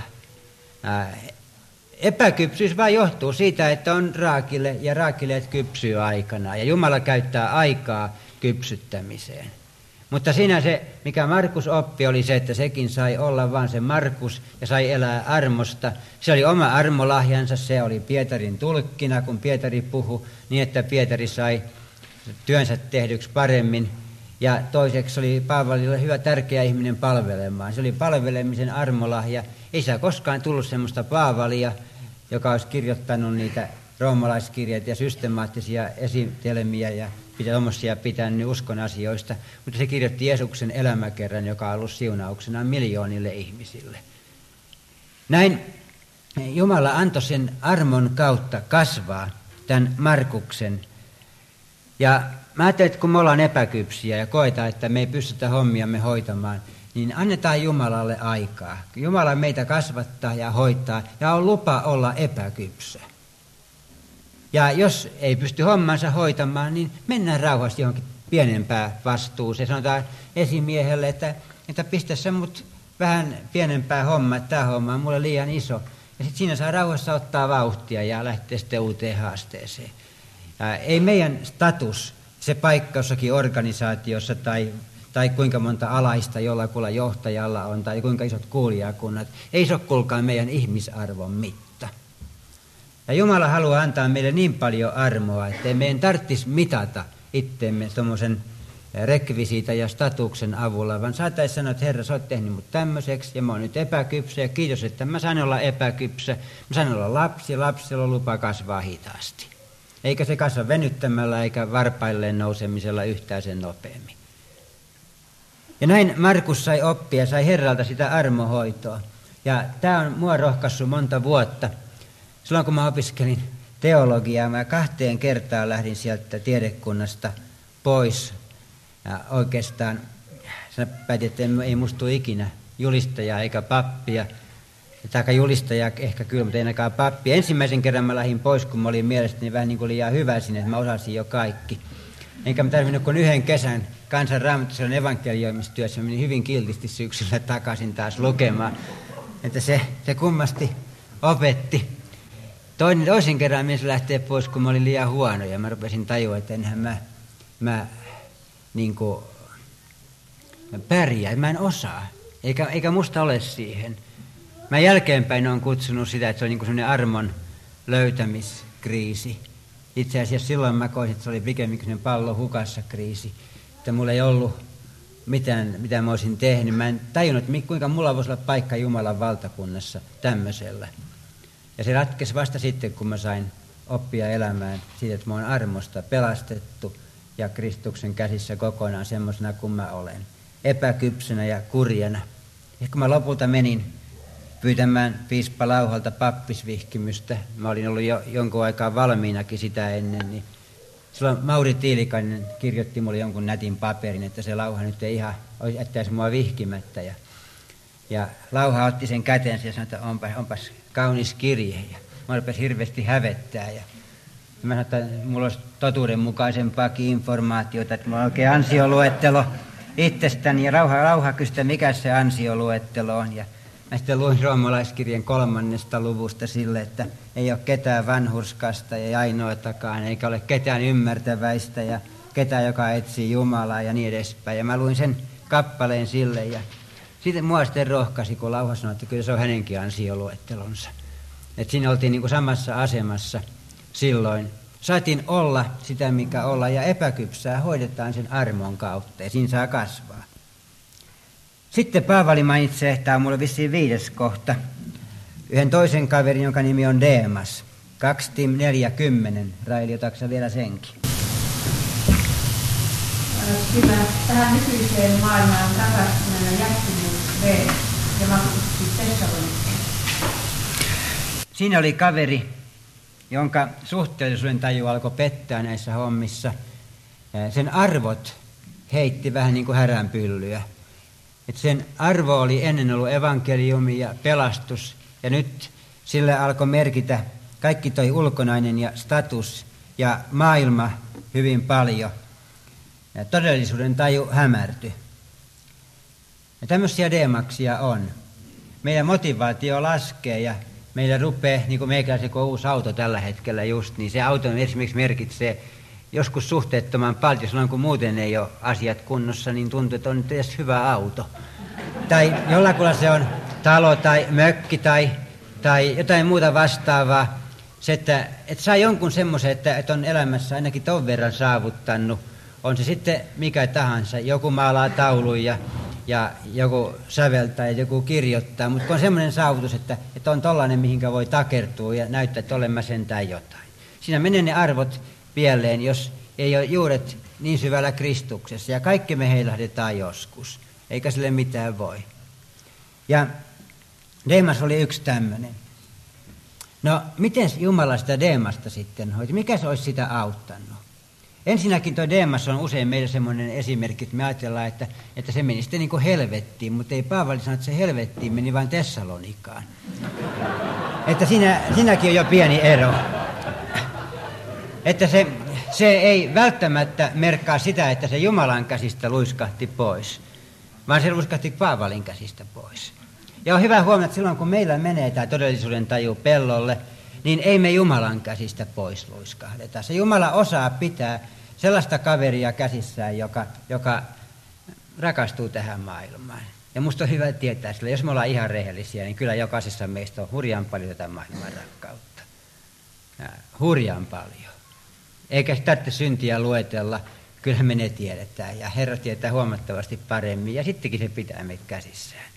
Epäkypsyys vaan johtuu siitä, että on raakile ja raakileet kypsyy aikanaan. Ja Jumala käyttää aikaa kypsyttämiseen. Mutta siinä se, mikä Markus oppi, oli se, että sekin sai olla vaan se Markus ja sai elää armosta. Se oli oma armolahjansa, se oli Pietarin tulkkina, kun Pietari puhui, niin että Pietari sai työnsä tehdyksi paremmin. Ja toiseksi oli Paavalille hyvä tärkeä ihminen palvelemaan. Se oli palvelemisen armolahja. Ei sitä koskaan tullut semmoista Paavalia, joka olisi kirjoittanut niitä roomalaiskirjeitä ja systemaattisia esitelmiä ja tuommoisia pitänyt uskon asioista, mutta se kirjoitti Jeesuksen elämäkerran, joka on ollut siunauksena miljoonille ihmisille. Näin Jumala antoi sen armon kautta kasvaa tämän Markuksen. Ja mä ajattelin, että kun me ollaan epäkypsiä ja koetaan, että me ei pystytä hommiamme hoitamaan, niin annetaan Jumalalle aikaa. Jumala meitä kasvattaa ja hoitaa ja on lupa olla epäkypsä. Ja jos ei pysty hommansa hoitamaan, niin mennään rauhassa johonkin pienempään vastuuseen. Sanotaan esimiehelle, että pistä sä mut vähän pienempää hommaa, että tämä homma on mulle liian iso. Ja sitten siinä saa rauhassa ottaa vauhtia ja lähteä sitten uuteen haasteeseen. Ei meidän status, se paikka jossakin organisaatiossa tai kuinka monta alaista jollakulla johtajalla on tai kuinka isot kuulijakunnat, ei se ole kuulkaan meidän ihmisarvon mitta. Ja Jumala haluaa antaa meille niin paljon armoa, että ei meidän tarvitsisi mitata itteemme tuommoisen rekvisiita ja statuksen avulla, vaan saataisiin sanoa, että Herra, sä oot tehnyt mut tämmöiseksi ja mä oon nyt epäkypsä ja kiitos, että mä sain olla epäkypsä. Mä sain olla lapsi, lapsilla on lupa kasvaa hitaasti. Eikä se kasva venyttämällä eikä varpailleen nousemisella yhtään sen nopeammin. Ja näin Markus sai oppia, sai Herralta sitä armohoitoa. Ja tämä on mua rohkaissut monta vuotta. Silloin kun mä opiskelin teologiaa, mä 2 kertaa lähdin sieltä tiedekunnasta pois. Ja oikeastaan päätin, että ei musta tule ikinä julistajaa eikä pappia. Tai julistajaa ehkä kyllä, mutta ei ainakaan pappia. Ensimmäisen kerran mä lähdin pois, kun mä olin mielestäni vähän niin kuin liian hyvä sinne, että mä osasin jo kaikki. Enkä mä tarvinnut kuin 1 kesän Kansan Raamattuselon evankelioimistyössä. Mä menin hyvin kiltisti syksyllä takaisin taas lukemaan. Että se kummasti opetti. Toisen kerran mies lähtee pois, kun mä olin liian huono. Ja mä rupesin tajua, että enhän mä niin kuin pärjää. Mä en osaa. Eikä musta ole siihen. Mä jälkeenpäin olen kutsunut sitä, että se on niin kuin sellainen armon löytämiskriisi. Itse asiassa silloin mä koin, että se oli pikemminkin sellainen pallo hukassa kriisi. Että mulla ei ollut mitään, mitä mä olisin tehnyt. Mä en tajunnut, kuinka mulla voisi olla paikka Jumalan valtakunnassa tämmöisellä. Ja se ratkesi vasta sitten, kun mä sain oppia elämään siitä, että mä oon armosta pelastettu ja Kristuksen käsissä kokonaan semmoisena kuin mä olen. Epäkypsänä ja kurjana. Ja kun mä lopulta menin pyytämään piispa Lauhalta pappisvihkimystä, mä olin ollut jo jonkun aikaa valmiinakin sitä ennen, niin silloin Mauri Tiilikainen kirjoitti mulle jonkun nätin paperin, että se Lauha nyt ei ihan jättäisi mua vihkimättä. Ja Lauha otti sen kätensä ja sanoi, että onpas kaunis kirje. Ja mä rupesi hirveästi hävettää. Ja mä sanoin, että mulla olisi totuudenmukaisempaakin informaatiota, että mulla on oikein ansioluettelo itsestäni. Ja Lauha kysyi, mikä se ansioluettelo on. Ja mä sitten luin roomalaiskirjan 3. luvusta sille, että ei ole ketään vanhurskasta ja ainoatakaan, eikä ole ketään ymmärtäväistä ja ketään, joka etsii Jumalaa ja niin edespäin. Ja mä luin sen kappaleen sille ja sitten mua sitten rohkaisi, kun Lauha sanoi, että kyllä se on hänenkin ansioluettelonsa. Että siinä oltiin niin kuin samassa asemassa silloin. Saatiin olla sitä, mikä olla, ja epäkypsää hoidetaan sen armon kautta, ja siinä saa kasvaa. Sitten Paavali mainitsee, tämä on mulle vissiin 5. kohta, yhden toisen kaverin, jonka nimi on Deemas. 2 Tim 4:10. Raili, otatko vielä senkin? Kyllä tähän nykyiseen maailmaan rakastuneena jättinyt V ja matkusti Tessaloniikkaan. Siinä oli kaveri, jonka suhteellisuuden taju alkoi pettää näissä hommissa. Sen arvot heitti vähän niin kuin häränpyllyä. Et sen arvo oli ennen ollut evankeliumi ja pelastus, ja nyt sille alkoi merkitä kaikki toi ulkonainen ja status ja maailma hyvin paljon. Ja todellisuuden taju hämärtyi. Ja tämmöisiä deemaksia on. Meidän motivaatio laskee ja meillä rupeaa, niin kuin meikäläisen kun on uusi auto tällä hetkellä just, niin se auto esimerkiksi merkitsee joskus suhteettoman paljon. Silloin kun muuten ei ole asiat kunnossa, niin tuntuu, että on nyt edes hyvä auto. Tai jollakulla se on talo tai mökki tai jotain muuta vastaavaa. Se, että saa jonkun semmoisen, että on elämässä ainakin ton verran saavuttanut. On se sitten mikä tahansa. Joku maalaa tauluja ja joku säveltää ja joku kirjoittaa. Mutta kun on semmoinen saavutus, että on tollainen, mihinkä voi takertua ja näyttää, että olen mä sentään jotain. Siinä menee ne arvot pieleen, jos ei ole juuret niin syvällä Kristuksessa. Ja kaikki me heilahdetaan joskus. Eikä sille mitään voi. Ja Deemas oli yksi tämmöinen. No, miten Jumala sitä Deemasta sitten hoiti? Mikä se olisi sitä auttanut? Ensinnäkin tuo Deemas on usein meillä semmoinen esimerkki, että me ajatellaan, että se meni sitten niin kuin helvettiin, mutta ei Paavali sano, että se helvettiin meni vain Tessalonikaan. Että siinäkin on jo pieni ero. Että se ei välttämättä merkkaa sitä, että se Jumalan käsistä luiskahti pois, vaan se luiskahti Paavalin käsistä pois. Ja on hyvä huomata, että silloin kun meillä menee tämä todellisuuden taju pellolle, niin ei me Jumalan käsistä pois luiskahdeta. Se Jumala osaa pitää sellaista kaveria käsissään, joka rakastuu tähän maailmaan. Ja musta on hyvä tietää sillä, jos me ollaan ihan rehellisiä, niin kyllä jokaisessa meistä on hurjan paljon tätä maailman rakkautta. Hurjan paljon. Eikä sitä tarvitse syntiä luetella, kyllä me ne tiedetään. Ja Herra tietää huomattavasti paremmin, ja sittenkin se pitää meitä käsissään.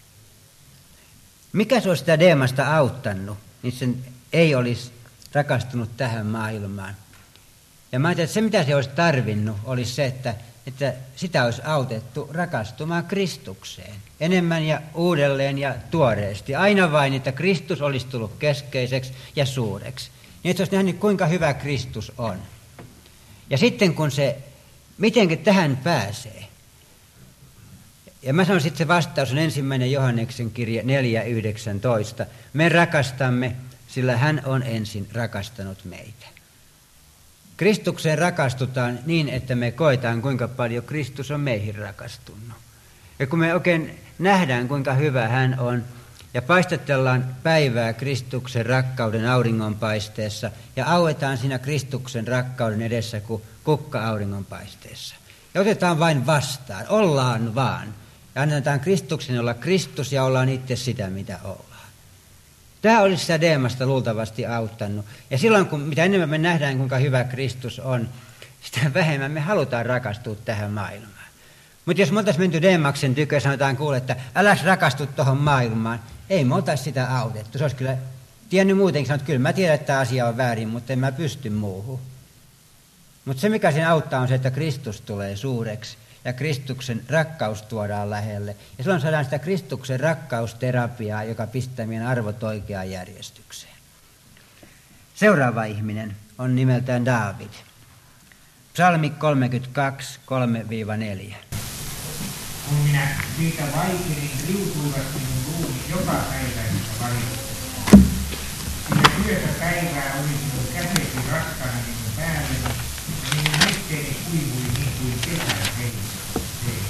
Mikä se olisi sitä Deemasta auttanut, niin sen ei olisi rakastunut tähän maailmaan. Ja mä ajattelin, että se mitä se olisi tarvinnut, olisi se, että sitä olisi autettu rakastumaan Kristukseen. Enemmän ja uudelleen ja tuoreesti. Aina vain, että Kristus olisi tullut keskeiseksi ja suureksi. Niin että se olisi nähnyt, kuinka hyvä Kristus on. Ja sitten kun se, mitenkin tähän pääsee. Ja mä sanon sitten se vastaus on 1. Johanneksen kirje 4:19. Me rakastamme, sillä hän on ensin rakastanut meitä. Kristukseen rakastutaan niin, että me koetaan, kuinka paljon Kristus on meihin rakastunut. Ja kun me oikein nähdään, kuinka hyvä hän on, ja paistatellaan päivää Kristuksen rakkauden auringonpaisteessa, ja auetaan siinä Kristuksen rakkauden edessä kuin kukka auringonpaisteessa. Ja otetaan vain vastaan, ollaan vaan. Ja annetaan Kristuksen olla Kristus ja ollaan itse sitä, mitä ollaan. Tämä olisi sitä Deemasta luultavasti auttanut. Ja silloin, mitä enemmän me nähdään, kuinka hyvä Kristus on, sitä vähemmän me halutaan rakastua tähän maailmaan. Mutta jos me oltaisiin menty Deemaksen tykö ja sanotaan kuule, että äläs rakastu tuohon maailmaan, ei me oltaisi sitä autettu. Se olisi kyllä tiennyt muutenkin, sanoa, että kyllä mä tiedän, että tämä asia on väärin, mutta en mä pysty muuhun. Mutta se, mikä siinä auttaa, on se, että Kristus tulee suureksi ja Kristuksen rakkaus tuodaan lähelle. Ja silloin saadaan sitä Kristuksen rakkausterapiaa, joka pistää meidän arvot oikeaan järjestykseen. Seuraava ihminen on nimeltään Daavid. Psalmi 32, 3-4. Kun minä siitä vaikenin, riutuivat minun luuni joka päiväistä valitettavaa. Sillä työtä päivää oli minun käsesi raskana minun päälleni, ja minun metteeni kuivui niin kuin kesän heinä.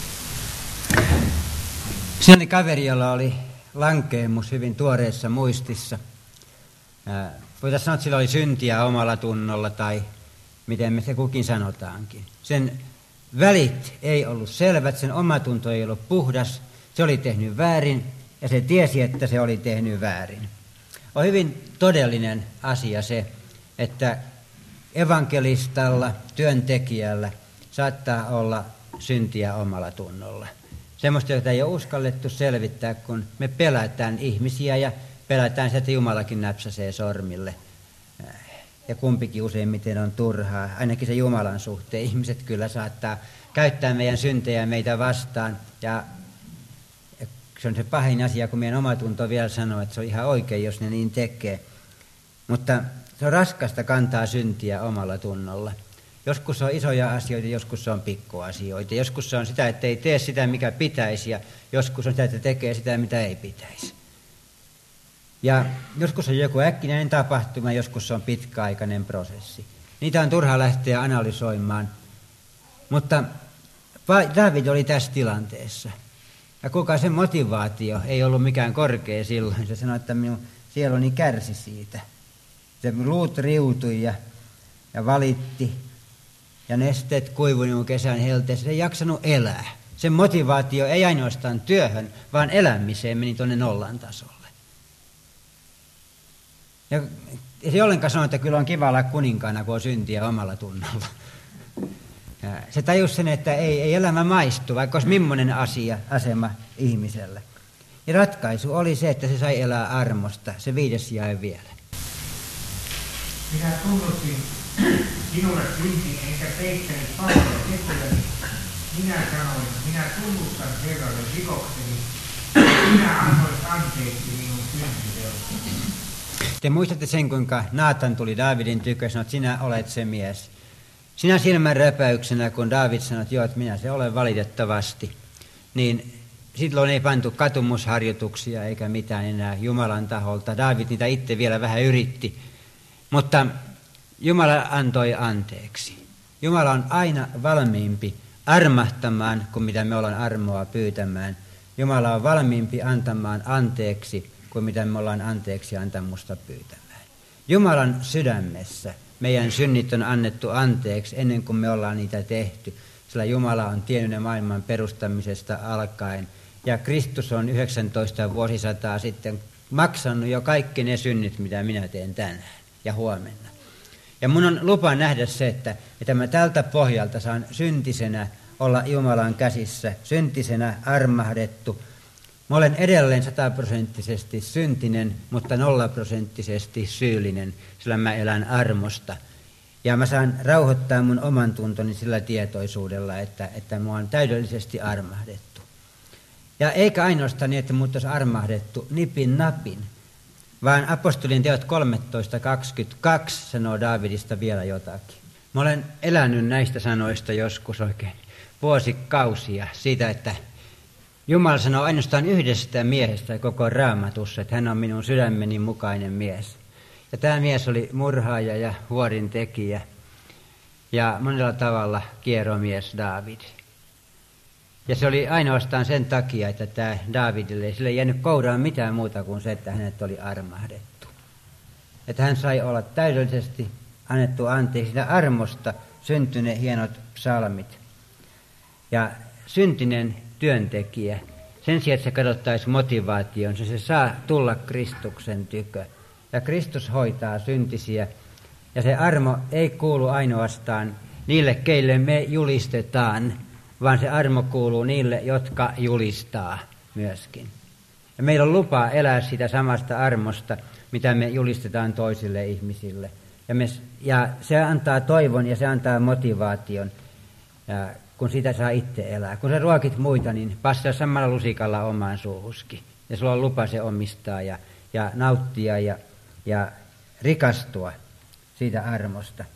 Siinä oli kaveri, jolla oli lankeemus hyvin tuoreessa muistissa. Voitaisiin sanoa, että sillä oli syntiä omalla tunnolla tai miten me se kukin sanotaankin. Sen välit ei ollut selvät, sen omatunto ei ollut puhdas, se oli tehnyt väärin ja se tiesi, että se oli tehnyt väärin. On hyvin todellinen asia se, että evankelistalla, työntekijällä saattaa olla syntiä omalla tunnolla. Semmoista, jota ei ole uskallettu selvittää, kun me pelätään ihmisiä ja pelätään se, että Jumalakin näpsäsee sormille. Ja kumpikin useimmiten on turhaa. Ainakin se Jumalan suhteen. Ihmiset kyllä saattaa käyttää meidän syntejä meitä vastaan. Ja se on se pahin asia, kun meidän omatunto vielä sanoo, että se on ihan oikein, jos ne niin tekee. Mutta se on raskasta kantaa syntiä omalla tunnolla. Joskus on isoja asioita, joskus on pikkuasioita. Joskus on sitä, että ei tee sitä, mikä pitäisi, ja joskus on sitä, että tekee sitä, mitä ei pitäisi. Ja joskus on joku äkkinäinen tapahtuma, joskus on pitkäaikainen prosessi. Niitä on turha lähteä analysoimaan. Mutta Daavid oli tässä tilanteessa. Ja kuinka sen motivaatio ei ollut mikään korkea silloin. Se sanoi, että minun sieluni kärsi siitä. Se luut riutui ja valitti. Ja nesteet kuivui minun kesän helteessä. Se ei jaksanut elää. Sen motivaatio ei ainoastaan työhön, vaan elämiseen meni tuonne nollan tasolle. Ja se ollenkaan sanoi, että kyllä on kiva olla kuninkaana, kun on syntiä omalla tunnolla. Ja se tajusi sen, että ei elämä maistu, vaikka olisi millainen asema ihmisellä. Ja ratkaisu oli se, että se sai elää armosta. Se 5. jae vielä. Minä tunnustin sinulle syntini, enkä peittänyt pahoja tekoja. Minä sanoin, minä tunnustan Herralle rikokseni. Minä annoin anteeksi minun syntiteokseni. Te muistatte sen, kuinka Naatan tuli Daavidin tykö ja sanoi, että sinä olet se mies. Sinä silmän räpäyksenä, kun Daavid sanoi, että joo, että minä se olen valitettavasti, niin silloin ei pantu katumusharjoituksia eikä mitään enää Jumalan taholta. Daavid niitä itse vielä vähän yritti, mutta Jumala antoi anteeksi. Jumala on aina valmiimpi armahtamaan, kuin mitä me ollaan armoa pyytämään. Jumala on valmiimpi antamaan anteeksi, kuin mitä me ollaan anteeksi antamusta pyytämään. Jumalan sydämessä meidän synnit on annettu anteeksi ennen kuin me ollaan niitä tehty, sillä Jumala on tiennyt ne maailman perustamisesta alkaen. Ja Kristus on 19 vuosisataa sitten maksanut jo kaikki ne synnit, mitä minä teen tänään ja huomenna. Ja mun on lupa nähdä se, että mä tältä pohjalta saan syntisenä olla Jumalan käsissä, syntisenä armahdettu. Mä olen edelleen 100% syntinen, mutta 0% syyllinen, sillä mä elän armosta. Ja mä saan rauhoittaa mun oman tuntoni sillä tietoisuudella, että mua on täydellisesti armahdettu. Ja eikä ainoastaan niin, että mut olisi armahdettu nipin napin, vaan apostolien teot 13.22 sanoo Daavidista vielä jotakin. Mä olen elänyt näistä sanoista joskus oikein vuosikausia siitä, että Jumala sanoo ainoastaan yhdestä miehestä koko Raamatussa, että hän on minun sydämeni mukainen mies. Ja tämä mies oli murhaaja ja huorintekijä ja monella tavalla kieromies Daavid. Ja se oli ainoastaan sen takia, että tämä Daavidille sille ei jäänyt kouraan mitään muuta kuin se, että hänet oli armahdettu. Että hän sai olla täydellisesti annettu anteeksi sitä armosta syntyneet hienot psalmit. Ja syntinen työntekijä, sen sijaan, että se katsottaisi motivaation, se saa tulla Kristuksen tykö. Ja Kristus hoitaa syntisiä. Ja se armo ei kuulu ainoastaan niille, keille me julistetaan, vaan se armo kuuluu niille, jotka julistaa myöskin. Ja meillä on lupa elää sitä samasta armosta, mitä me julistetaan toisille ihmisille. Ja se antaa toivon ja se antaa motivaation, ja kun sitä saa itse elää. Kun sä ruokit muita, niin passaa samalla lusikalla omaan suuhuskin. Ja sulla on lupa se omistaa ja nauttia ja rikastua siitä armosta.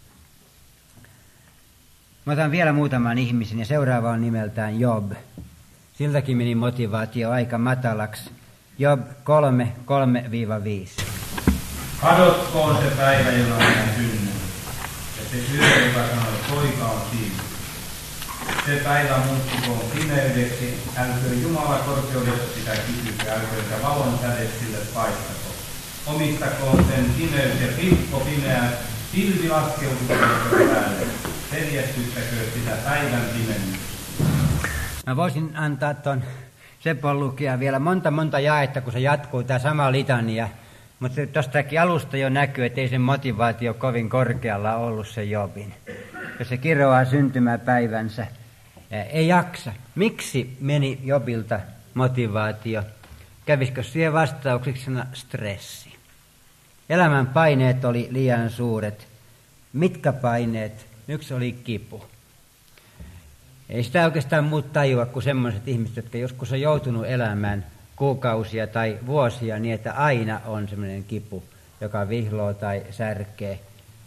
Mä otan vielä muutaman ihmisen ja seuraava on nimeltään Job. Siltäkin meni motivaatio aika matalaksi. Job 3:3-5. Kadotkoon se päivä, jona minä synnyin, ja se yö, joka sanoi, poika on siinä. Se päivä muuttukoon pimeydeksi, älköön Jumala korkeudessa sitä kysykö, älköön valon säde sille paistako. Omistakoon sen pimeys ja pilkko pimeä, pilvi laskeutukoon päälle, seljestyttäköön sitä päivän pimennystä. Mä voisin antaa tuon Sepon lukea vielä monta jaetta, kun se jatkuu tämä sama litania. Mutta tuostakin alusta jo näkyy, että ei sen motivaatio kovin korkealla ollut se Jobin. Jos se kiroaa syntymäpäivänsä, ei jaksa. Miksi meni Jobilta motivaatio? Kävisikö siihen vastaukseksi stressi? Elämän paineet oli liian suuret. Mitkä paineet? Yksi oli kipu. Ei sitä oikeastaan muut tajua kuin semmoiset ihmiset, jotka joskus on joutunut elämään kuukausia tai vuosia niin, että aina on semmoinen kipu, joka vihloo tai särkee.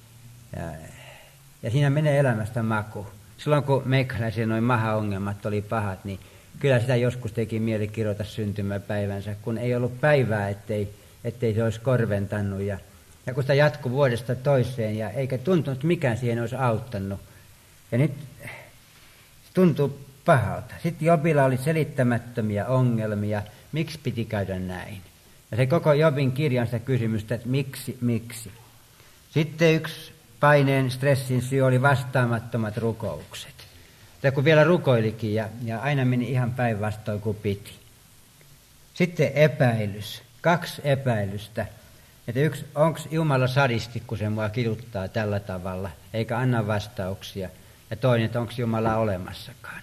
Ja siinä menee elämästä maku. Silloin kun meikäläisiä noin mahaongelmat oli pahat, niin kyllä sitä joskus teki mieli kirjoita syntymäpäivänsä, kun ei ollut päivää, ettei se olisi korventanut. Ja kun sitä jatkui vuodesta toiseen, ja eikä tuntunut, että mikään siihen olisi auttanut. Ja nyt se tuntuu pahalta. Sitten Jobilla oli selittämättömiä ongelmia, miksi piti käydä näin. Ja se koko Jobin kirjan sitä kysymystä, että miksi. Sitten yksi paineen stressin syy oli vastaamattomat rukoukset. Tai kun vielä rukoilikin ja aina meni ihan päinvastoin kuin piti. Sitten epäilys. 2 epäilystä. Että yksi, onko Jumala sadisti, kun se mua kiduttaa tällä tavalla, eikä anna vastauksia. Ja toinen, että onko Jumala olemassakaan.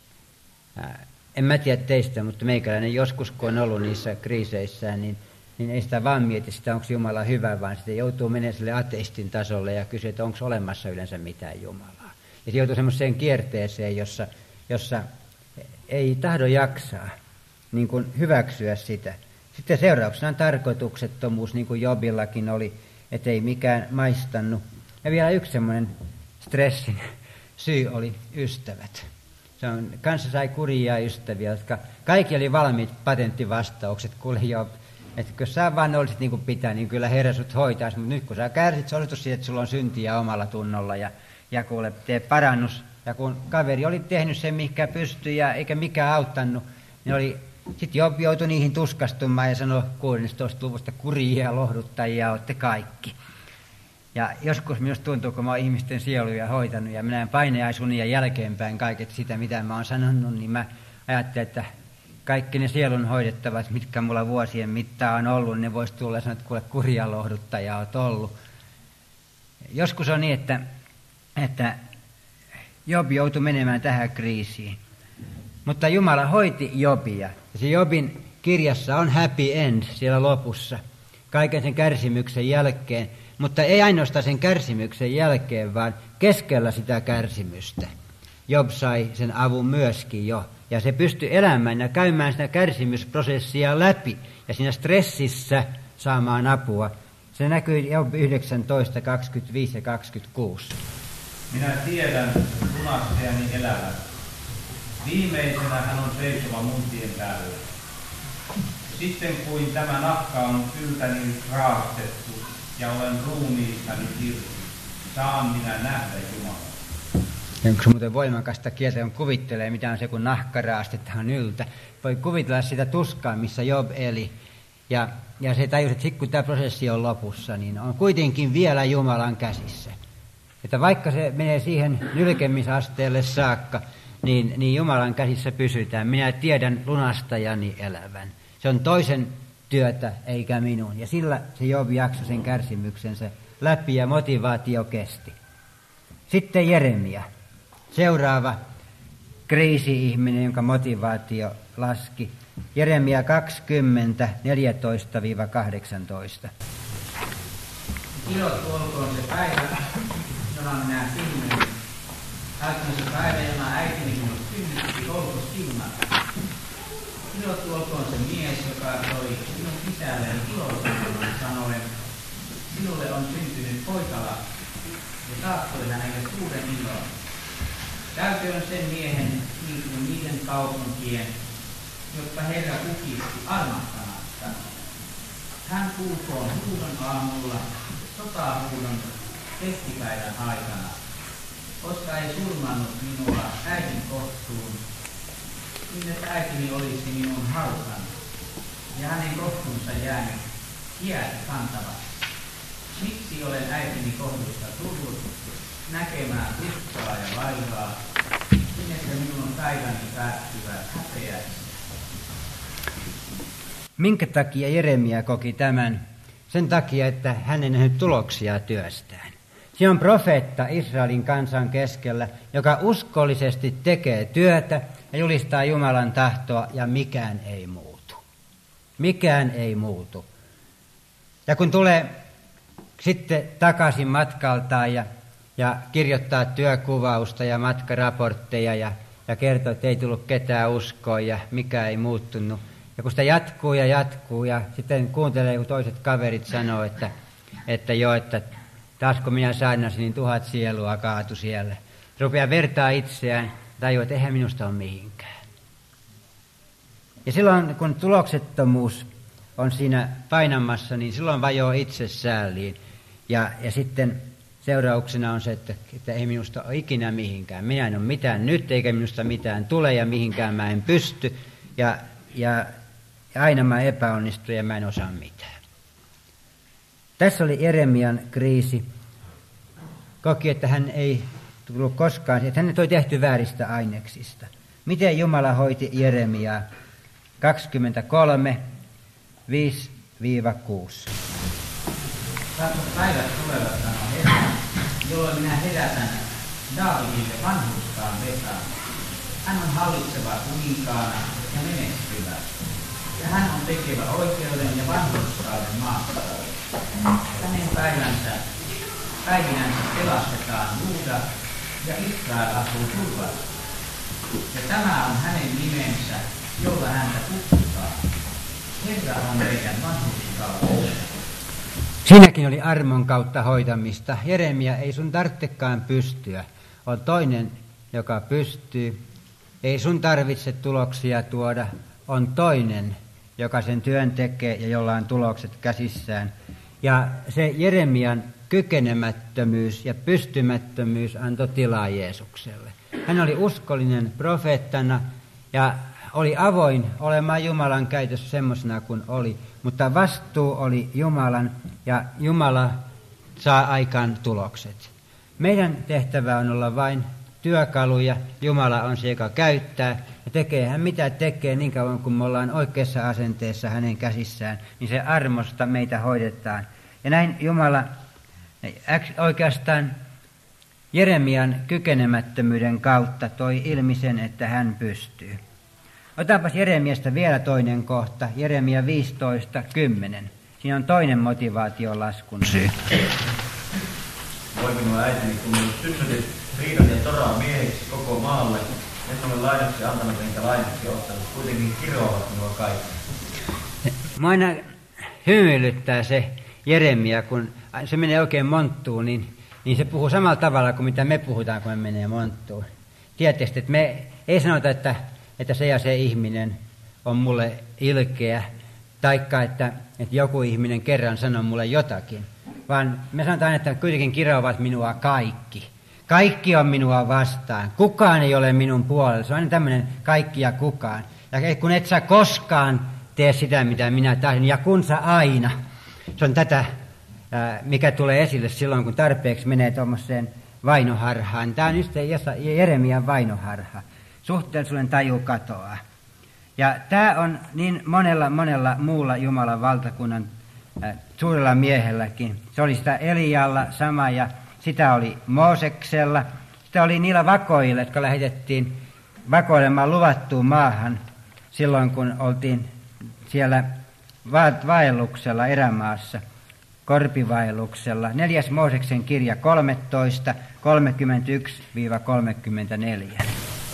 En mä tiedä teistä, mutta meikäläinen joskus, kun on ollut niissä kriiseissään, niin ei sitä vaan mieti sitä, onko Jumala hyvä, vaan sitten joutuu menemään sille ateistin tasolle ja kysyä, että onko olemassa yleensä mitään Jumalaa. Ja se joutuu semmoiseen kierteeseen, jossa ei tahdo jaksaa niin kuin hyväksyä sitä. Sitten seurauksena on tarkoituksettomuus, niin kuin Jobillakin oli, ettei mikään maistanut. Ja vielä yksi semmoinen stressin syy oli ystävät. Kanssa sai kurjia ystäviä, jotka kaikki oli valmiit patenttivastaukset. Kuule Job, että kun sä vaan olisit niin kuin pitää, niin kyllä Herra sut hoitaisi. Mutta nyt kun sä kärsit, se osoitus siitä, että sulla on syntiä omalla tunnolla ja kuule, tee parannus. Ja kun kaveri oli tehnyt sen, mikä pystyi ja eikä mikään auttanut, niin sitten Job joutui niihin tuskastumaan ja sanoi 16. luvusta, kurjia ja lohduttajia olette kaikki. Ja joskus minusta tuntuu, kun mä oon ihmisten sieluja hoitanut ja minä paineiaisunia jälkeenpäin kaiket sitä, mitä mä oon sanonut, niin mä ajattelen, että kaikki ne sielun hoidettavat, mitkä mulla vuosien mittaan on ollut, ne vois tulla ja sanoa, että kuule kurja lohduttaja oot ollut. Joskus on niin, että Job joutui menemään tähän kriisiin. Mutta Jumala hoiti Jobia. Ja se Jobin kirjassa on happy end siellä lopussa, kaiken sen kärsimyksen jälkeen. Mutta ei ainoastaan sen kärsimyksen jälkeen, vaan keskellä sitä kärsimystä. Job sai sen avun myöskin jo. Ja se pystyi elämään ja käymään sitä kärsimysprosessia läpi. Ja siinä stressissä saamaan apua. Se näkyy Job 19, 25 ja 26. Minä tiedän lunastajani elävän. Viimeisenä hän on seisova mun tien päällä. Sitten kuin tämä nahka on yltäni raastettu ja olen ruumiistani irti, saan minä nähdä Jumalaa. Onko se muuten voimakasta kieltä, kun kuvittelee, mitä on se, kun nahka raastetaan yltä. Voi kuvitella sitä tuskaa, missä Job eli. Ja se tajusi, että sitten kun tämä prosessi on lopussa, niin on kuitenkin vielä Jumalan käsissä. Että vaikka se menee siihen nylkemisasteelle saakka, niin Jumalan käsissä pysytään. Minä tiedän lunastajani elävän. Se on toisen työtä eikä minun. Ja sillä se Job jaksoi sen kärsimyksensä läpi ja motivaatio kesti. Sitten Jeremia. Seuraava kriisi-ihminen, jonka motivaatio laski. Jeremia 20, 14-18. Ilottu olkoon se päivä, jona minä synnyin. Älköön se päivä, jona äitini minut synnytti, olko siunattu. Ilottu olkoon se mies, joka toi minun sisälleni ilosannan sanoen, sinulle on syntynyt poikalapsi, ja saattoi hänelle suuren ilon. Käyköön sen miehen niin kuin niiden kaupunkien, jotka Herra kukisti armahtamatta. Hän kuulkoon huudon aamulla, sotahuudon keskipäivän aikana, koska ei surmannut minua äidin kohtuun, niin että äitini olisi minun haukannut, ja hänen kohtuunsa jäänyt jäätä kantavaksi. Miksi olen äitini kohdusta tullut näkemään tuskaa ja vaivaa, niin että minun päiväni päättyvät häpeäksi? Minkä takia Jeremia koki tämän? Sen takia, että hän ei nähnyt tuloksia työstään. Siinä on profeetta Israelin kansan keskellä, joka uskollisesti tekee työtä ja julistaa Jumalan tahtoa, ja mikään ei muutu. Mikään ei muutu. Ja kun tulee sitten takaisin matkaltaan ja kirjoittaa työkuvausta ja matkaraportteja ja kertoo, että ei tullut ketään uskoa ja mikä ei muuttunut. Ja kun sitä jatkuu ja sitten kuuntelee, kun toiset kaverit sanoo, että taas kun minä saarnasin, niin 1000 sielua kaatu siellä. Rupeaa vertaa itseään, tajuu, että eihän minusta ole mihinkään. Ja silloin, kun tuloksettomuus on siinä painamassa, niin silloin vajoo itsesääliin. Ja sitten seurauksena on se, että ei minusta ole ikinä mihinkään. Minä en ole mitään nyt, eikä minusta mitään tule, ja mihinkään mä en pysty. Ja aina mä epäonnistun, ja mä en osaa mitään. Tässä oli Jeremian kriisi. Koki, että hän ei tullut koskaan, että hänet oli tehty vääristä aineksista. Miten Jumala hoiti Jeremiaa? 23, 5-6. Päivät tulevat, sanoo Herra, jolloin minä herätän Daavidille vanhurskaan Vesan. Hän on hallitseva kuninkaana ja menestyvä. Ja hän on tekevä oikeuden ja vanhurskauden maassa. Hänen päivinänsä pelastetaan Juuda ja Israel asuu turvassa. Ja tämä on hänen nimensä, jolla häntä kutsutaan. Herra on meidän vanhurskautensa. Siinäkin oli armon kautta hoitamista. Jeremia, ei sun tarvitsekaan pystyä. On toinen, joka pystyy. Ei sun tarvitse tuloksia tuoda. On toinen, joka sen työn tekee ja jolla on tulokset käsissään. Ja se Jeremian kykenemättömyys ja pystymättömyys antoi tilaa Jeesukselle. Hän oli uskollinen profeettana ja oli avoin olemaan Jumalan käytössä semmoisena kuin oli. Mutta vastuu oli Jumalan, ja Jumala saa aikaan tulokset. Meidän tehtävä on olla vain työkaluja. Jumala on se, joka käyttää, ja tekee hän mitä tekee niin kauan, kun me ollaan oikeassa asenteessa hänen käsissään, niin se armosta meitä hoidetaan. Ja näin Jumala oikeastaan Jeremian kykenemättömyyden kautta toi ilmi sen, että hän pystyy. Otapas Jeremiasta vielä toinen kohta, Jeremia 15:10. Siinä on toinen motivaation laskun syy. Voi minua äitini, kun minut synnytit riidan ja toraa miehiksi koko maalle, en ole lainaksi antanut enkä lainaksi ottanut, kuitenkin kiroavat minua kaikki. Mua aina hymyilyttää se Jeremia, kun se menee oikein monttuun, niin se puhuu samalla tavalla kuin mitä me puhutaan, kun me menee monttuun. Tietysti, että me ei sanota, että se ja se ihminen on mulle ilkeä, taikka että joku ihminen kerran sanoo mulle jotakin, vaan me sanotaan, että kuitenkin kiroavat minua kaikki. Kaikki on minua vastaan. Kukaan ei ole minun puolella. Se on aina tämmöinen kaikki ja kukaan. Ja kun et sä koskaan tee sitä, mitä minä tahdon, ja kun sä aina. Se on tätä, mikä tulee esille silloin, kun tarpeeksi menee tuommoiseen vainoharhaan. Tämä on just Jeremian vainoharha. Suhteellisuuden taju katoaa. Ja tämä on niin monella muulla Jumalan valtakunnan suurella miehelläkin. Se oli sitä Elialla sama, ja sitä oli Mooseksella. Sitä oli niillä vakoilla, jotka lähetettiin vakoilemaan luvattuun maahan silloin, kun oltiin siellä vaelluksella erämaassa, korpivaelluksella. 4. Mooseksen kirja 13, 31-34.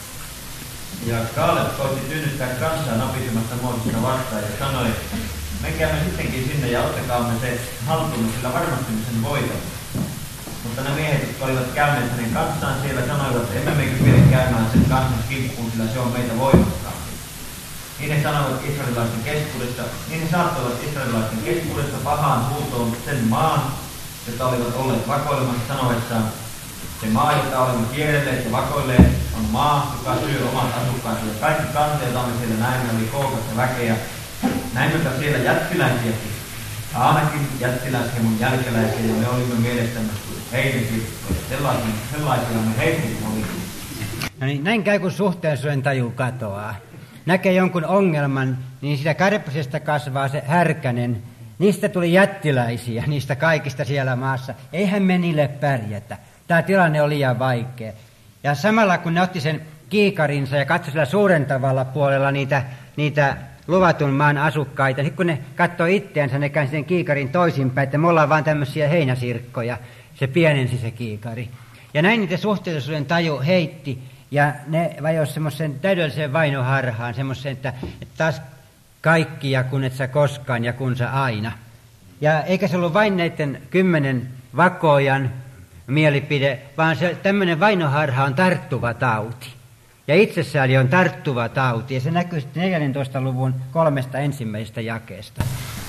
Ja Kaaleb koitti tyynnyttää kansaa napisemasta Moosesta vastaan ja sanoi, menkäämme sittenkin sinne ja ottakaamme se haltuumme, sillä varmasti me sen voitamme. Mutta ne miehet, jotka olivat käyneet hänen kanssaan siellä, sanoivat, että emme me kykene käymään sen kansan kimppuun, sillä se on meitä voimakkaampi. Niin he sanoivat israelilaisten keskuudessa, niin he saattoivat israelilaisten keskuudessa pahaan huutoon sen maan, jota olivat olleet vakoilemassa sanoessaan, se maa, jota olemme kierrelleet ja vakoilleet, on maa, joka syö omat asukkaansa. Ja kaikki kansa, jota me siellä näimme, oli kookasta väkeä. Näimmepä siellä jättiläisiäkin, ainakin jättiläishemon jälkeläisiä, ja me olimme mielestämme heidän kirkkoja. Sellaisia me heihin olimme. No niin, näin käy, kun suhteellisuuden taju katoaa. Näkee jonkun ongelman, niin sitä kärpäsestä kasvaa se härkänen. Niistä tuli jättiläisiä, niistä kaikista siellä maassa. Eihän me niille pärjätä. Tämä tilanne on liian vaikea. Ja samalla kun ne otti sen kiikarinsa ja katsoi sillä suurentavalla puolella niitä luvatun maan asukkaita, niin kun ne katsoi itteensä, ne käänsi sen kiikarin toisinpäin, että me ollaan vaan tämmöisiä heinäsirkkoja. Se pienensi se kiikari. Ja näin niitä suhteellisuuden taju heitti, ja ne vajosi semmoisen täydelliseen vainoharhaan, semmoisen, että taas kaikki ja kun et sä koskaan ja kun sä aina. Ja eikä se ollut vain näiden 10 vakojan mielipide, vaan se tämmöinen vainoharha on tarttuva tauti. Ja itsesääli on tarttuva tauti, ja se näkyy sitten 14. luvun 3. ensimmäisestä jakeesta.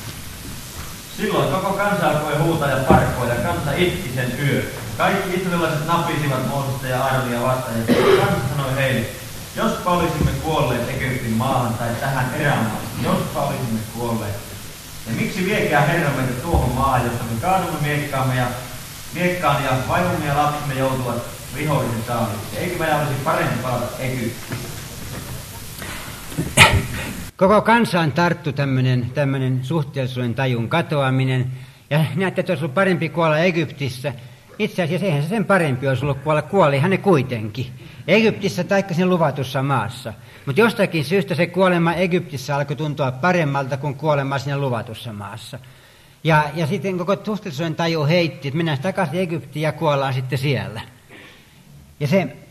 Silloin koko kansa alkoi huutaa ja parkoida, kansa itki sen yö. Kaikki israelilaiset napisivat Moosesta ja Aaronia vastaan, ja kansa sanoi heille, jospa olisimme kuolleet Egyptin maahan tai tähän erämaahan, jospa olisimme kuolleet. Ja miksi viekää Herra meitä tuohon maahan, jossa me kaadumme miekkaan ja vaivomme ja lapsimme joutuvat vihollisen saaliiksi. Eikö meidän olisi parempi palata Egyptiin? Koko kansaan tarttu tämmöinen suhteellisuuden tajun katoaminen. Ja näette, että olisi ollut parempi kuolla Egyptissä. Itse asiassa eihän se sen parempi olisi ollut kuolla. Kuolihan ne kuitenkin. Egyptissä taikka sen luvatussa maassa. Mutta jostakin syystä se kuolema Egyptissä alkoi tuntua paremmalta kuin kuolema siinä luvatussa maassa. Ja sitten koko suhteellisuuden taju heitti, että mennään takaisin Egyptiin ja kuollaan sitten siellä. Ja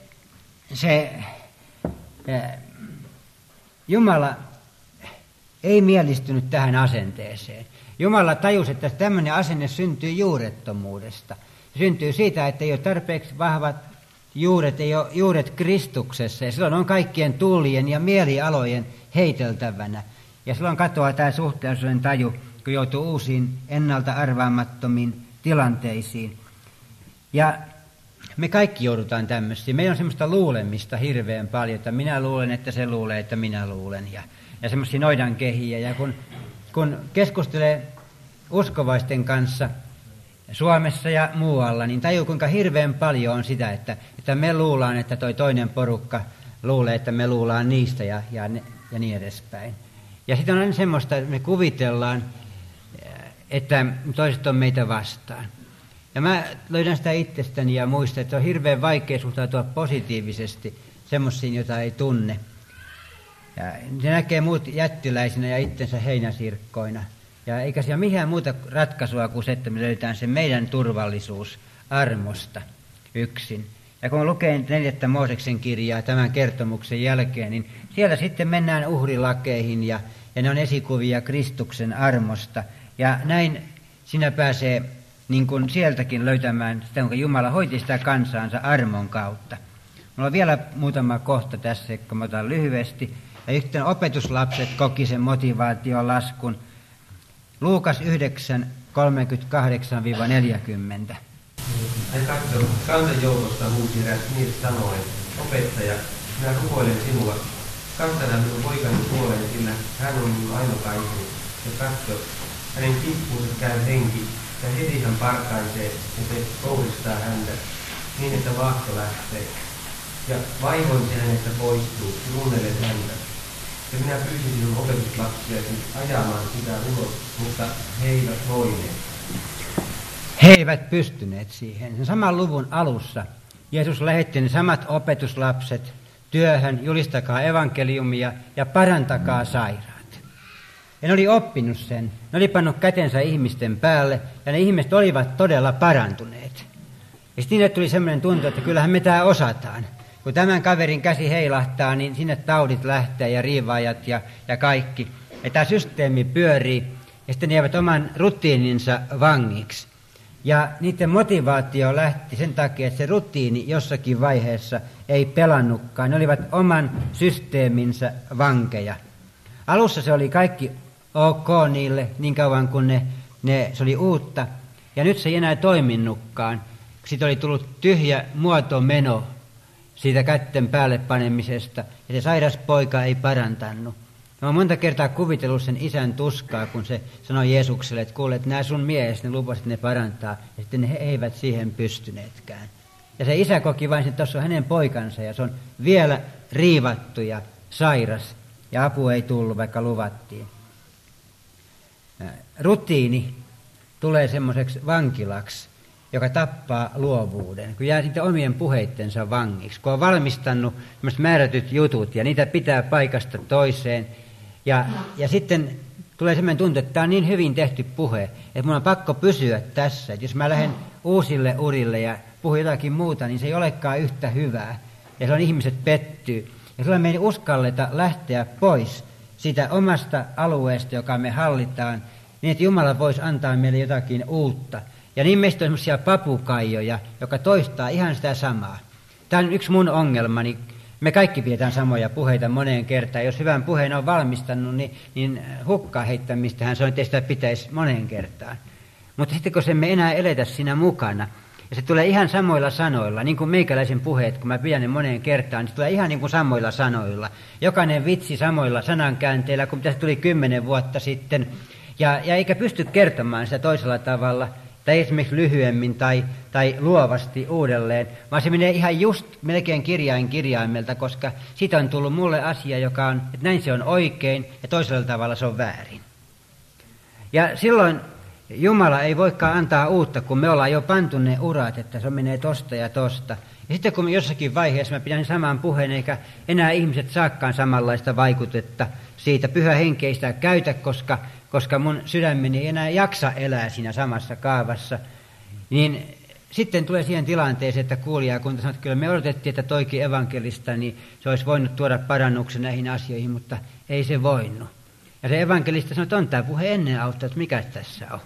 Jumala ei mielistynyt tähän asenteeseen. Jumala tajusi, että tämmöinen asenne syntyy juurettomuudesta. Se syntyy siitä, että ei ole tarpeeksi vahvat juuret, ei ole juuret Kristuksessa. Ja silloin on kaikkien tuulien ja mielialojen heiteltävänä. Ja silloin katoaa tämä suhteellisuuden taju, kun joutuu uusiin ennalta arvaamattomiin tilanteisiin. Ja me kaikki joudutaan tämmöisiin. Meillä on semmoista luulemista hirveän paljon, että minä luulen, että se luulee, että minä luulen. Ja semmoisia noidankehiä. Ja kun keskustelee uskovaisten kanssa Suomessa ja muualla, niin tajuu kuinka hirveän paljon on sitä, että me luullaan, että toi toinen porukka luulee, että me luullaan niistä ja niin edespäin. Ja sitten on aina semmoista, että me kuvitellaan, että toiset on meitä vastaan. Ja mä löydän sitä itsestäni ja muistan, että on hirveän vaikea suhtautua positiivisesti semmoisiin, joita ei tunne. Ja se näkee muut jättiläisinä ja itsensä heinäsirkkoina. Ja eikä siellä mitään muuta ratkaisua kuin se, että me löydetään se meidän turvallisuus armosta yksin. Ja kun lukee 4. Mooseksen kirjaa tämän kertomuksen jälkeen, niin siellä sitten mennään uhrilakeihin ja ne on esikuvia Kristuksen armosta. Ja näin sinä pääsee niin kuin sieltäkin löytämään sitä, kun Jumala hoiti sitä kansaansa armon kautta. Mulla on vielä muutama kohta tässä, kun mä otan lyhyesti. Ja yhten opetuslapset koki sen motivaation laskun. Luukas 9:38-40. Hän katsoi kansan joukosta huusi eräs mies sanoen, opettaja, minä rukoilen sinua, kantana minun poikani puoleen, sillä hän on minun ainokaiseni. Ja katso, hänen kimppuunsa käy henki, ja heti hän parkaisee, ja se kouristaa häntä, niin että vaahto lähtee. Ja vaivoin se hänestä poistuu, runnelen häntä. Ja minä pyysin sinun opetuslapsiasi ajamaan sitä ulos, mutta he eivät voineet. He eivät pystyneet siihen. Sen saman luvun alussa Jeesus lähetti ne samat opetuslapset työhön, julistakaa evankeliumia ja parantakaa sairaat. Ja ne oli oppinut sen. Ne oli pannut kätensä ihmisten päälle ja ne ihmiset olivat todella parantuneet. Ja sitten niille tuli semmoinen tunto, että kyllähän me tämä osataan. Kun tämän kaverin käsi heilahtaa, niin sinne taudit lähtee ja riivaajat ja kaikki. Ja tämä systeemi pyörii ja sitten ne jäävät oman rutiininsa vangiksi. Ja niiden motivaatio lähti sen takia, että se rutiini jossakin vaiheessa ei pelannutkaan. Ne olivat oman systeeminsä vankeja. Alussa se oli kaikki ok niille niin kauan kuin se oli uutta. Ja nyt se ei enää toiminutkaan. Siitä oli tullut tyhjä muotomeno siitä kätten päälle panemisesta. Ja se sairas poika ei parantanut. Mä oon monta kertaa kuvitellut sen isän tuskaa, kun se sanoi Jeesukselle, että kuule, että nämä sun mies, ne lupasit, että ne parantaa. Ja sitten he eivät siihen pystyneetkään. Ja se isä koki vain, että tuossa on hänen poikansa ja se on vielä riivattu ja sairas. Ja apu ei tullut, vaikka luvattiin. Rutiini tulee semmoiseksi vankilaksi, joka tappaa luovuuden. Kun jää sitten omien puheittensa vangiksi. Kun on valmistanut määrätyt jutut ja niitä pitää paikasta toiseen. Ja sitten tulee semmoinen tuntu, että tämä on niin hyvin tehty puhe, että mun on pakko pysyä tässä. Että jos mä lähden uusille urille ja puhun jotakin muuta, niin se ei olekaan yhtä hyvää. Ja silloin ihmiset pettyy. Ja silloin me ei uskalleta lähteä pois siitä omasta alueesta, joka me hallitaan, niin että Jumala voisi antaa meille jotakin uutta. Ja niin meistä on semmoisia papukaijoja, joka toistaa ihan sitä samaa. Tämä on yksi mun ongelmani. Me kaikki pidetään samoja puheita moneen kertaan. Jos hyvän puheen on valmistanut, niin hukkaa heittämistähän se on, että sitä pitäisi moneen kertaan. Mutta sitten kun me enää eletä siinä mukana, ja se tulee ihan samoilla sanoilla, niin kuin meikäläisen puheet, kun mä pidän ne moneen kertaan, niin se tulee ihan niin kuin samoilla sanoilla. Jokainen vitsi samoilla sanankäänteillä, kun se tuli 10 vuotta sitten, ja eikä pysty kertomaan sitä toisella tavalla, tai esimerkiksi lyhyemmin tai luovasti uudelleen, vaan se menee ihan just melkein kirjaimelta, koska siitä on tullut mulle asia, joka on, että näin se on oikein ja toisella tavalla se on väärin. Ja silloin Jumala ei voikaan antaa uutta, kun me ollaan jo pantu ne urat, että se menee tosta ja tosta. Ja sitten kun jossakin vaiheessa mä pidän saman puheen, eikä enää ihmiset saakaan samanlaista vaikutetta siitä, Pyhä Henki ei sitä käytä, koska mun sydämeni ei enää jaksa elää siinä samassa kaavassa, niin sitten tulee siihen tilanteeseen, että kuulijakunta sanoo, että kyllä me odotettiin, että toikin evankelista, niin se olisi voinut tuoda parannuksen näihin asioihin, mutta ei se voinut. Ja se evankelista sanoo, että on tämä puhe ennen auttaa, että mikä tässä on.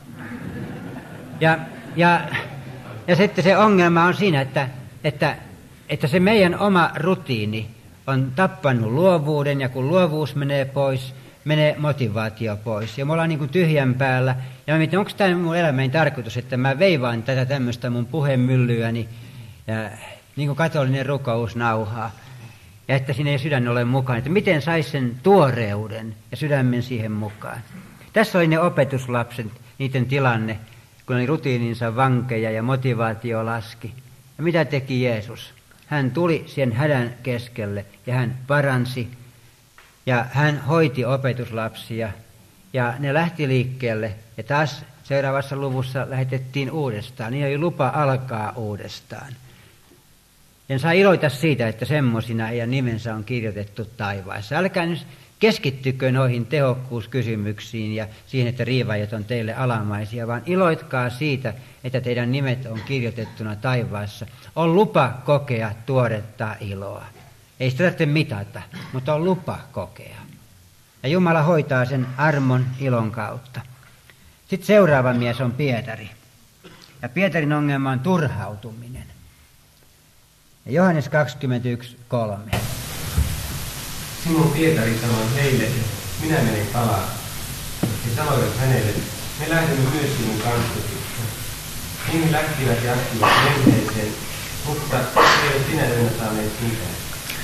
Ja sitten se ongelma on siinä, että se meidän oma rutiini on tappanut luovuuden, ja kun luovuus menee pois, menee motivaatio pois. Ja me ollaan niin kuin tyhjän päällä. Ja mä mietin, onko tämä mun elämäni tarkoitus, että mä veivaan tätä tämmöistä mun puhemyllyäni, niin kuin katolinen rukousnauhaa. Ja että siinä ei sydän ole mukana. Että miten saisi sen tuoreuden ja sydämen siihen mukaan. Tässä oli ne opetuslapset, niiden tilanne, kun oli rutiininsa vankeja ja motivaatio laski. Ja mitä teki Jeesus? Hän tuli sen hädän keskelle ja hän paransi. Ja hän hoiti opetuslapsia ja ne lähti liikkeelle. Ja taas seuraavassa luvussa lähetettiin uudestaan. Niin oli lupa alkaa uudestaan. En saa iloita siitä, että semmosina heidän nimensä on kirjoitettu taivaassa. Älkää nyt keskittykö noihin tehokkuuskysymyksiin ja siihen, että riivaajat on teille alamaisia, vaan iloitkaa siitä, että teidän nimet on kirjoitettuna taivaassa. On lupa kokea tuoretta iloa. Ei sitä tarvitse mitata, mutta on lupa kokea. Ja Jumala hoitaa sen armon ilon kautta. Sitten seuraava mies on Pietari. Ja Pietarin ongelma on turhautuminen. Ja Johannes 21:3. Simon Pietari sanoi heille, minä menen kalaan. He sanoivat hänelle, me lähdemme myös sinun kanssasi. Niin he lähtivät ja astuivat venheeseen, mutta eivät sinä yönä saaneet mitään.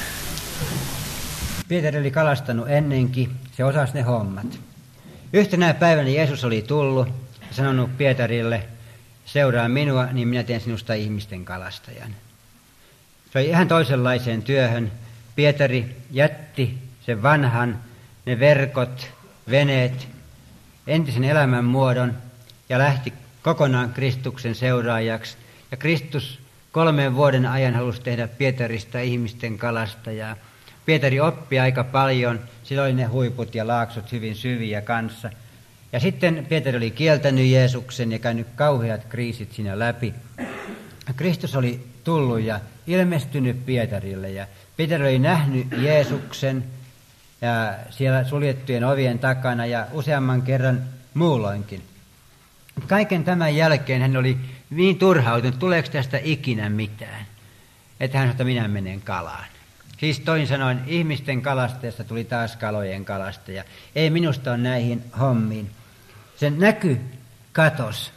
Pietari oli kalastanut ennenkin, se osasi ne hommat. Yhtenä päivänä Jeesus oli tullut ja sanonut Pietarille, seuraa minua, niin minä teen sinusta ihmisten kalastajan. Se oli ihan toisenlaiseen työhön. Pietari jätti sen vanhan, ne verkot, veneet, entisen elämänmuodon ja lähti kokonaan Kristuksen seuraajaksi. Ja Kristus 3 vuoden ajan halusi tehdä Pietarista ihmisten kalastajaa. Pietari oppi aika paljon, sillä oli ne huiput ja laaksot hyvin syviä kanssa. Ja sitten Pietari oli kieltänyt Jeesuksen ja käynyt kauheat kriisit siinä läpi. Kristus oli tullut ja ilmestynyt Pietarille ja Pietari oli nähnyt Jeesuksen ja siellä suljettujen ovien takana ja useamman kerran muulloinkin. Kaiken tämän jälkeen hän oli niin turhautunut, tuleeko tästä ikinä mitään, että hän sanoi, että minä menen kalaan. Siis toisin sanoen, ihmisten kalastajasta tuli taas kalojen kalastaja. Ei minusta ole näihin hommiin. Sen näky katos.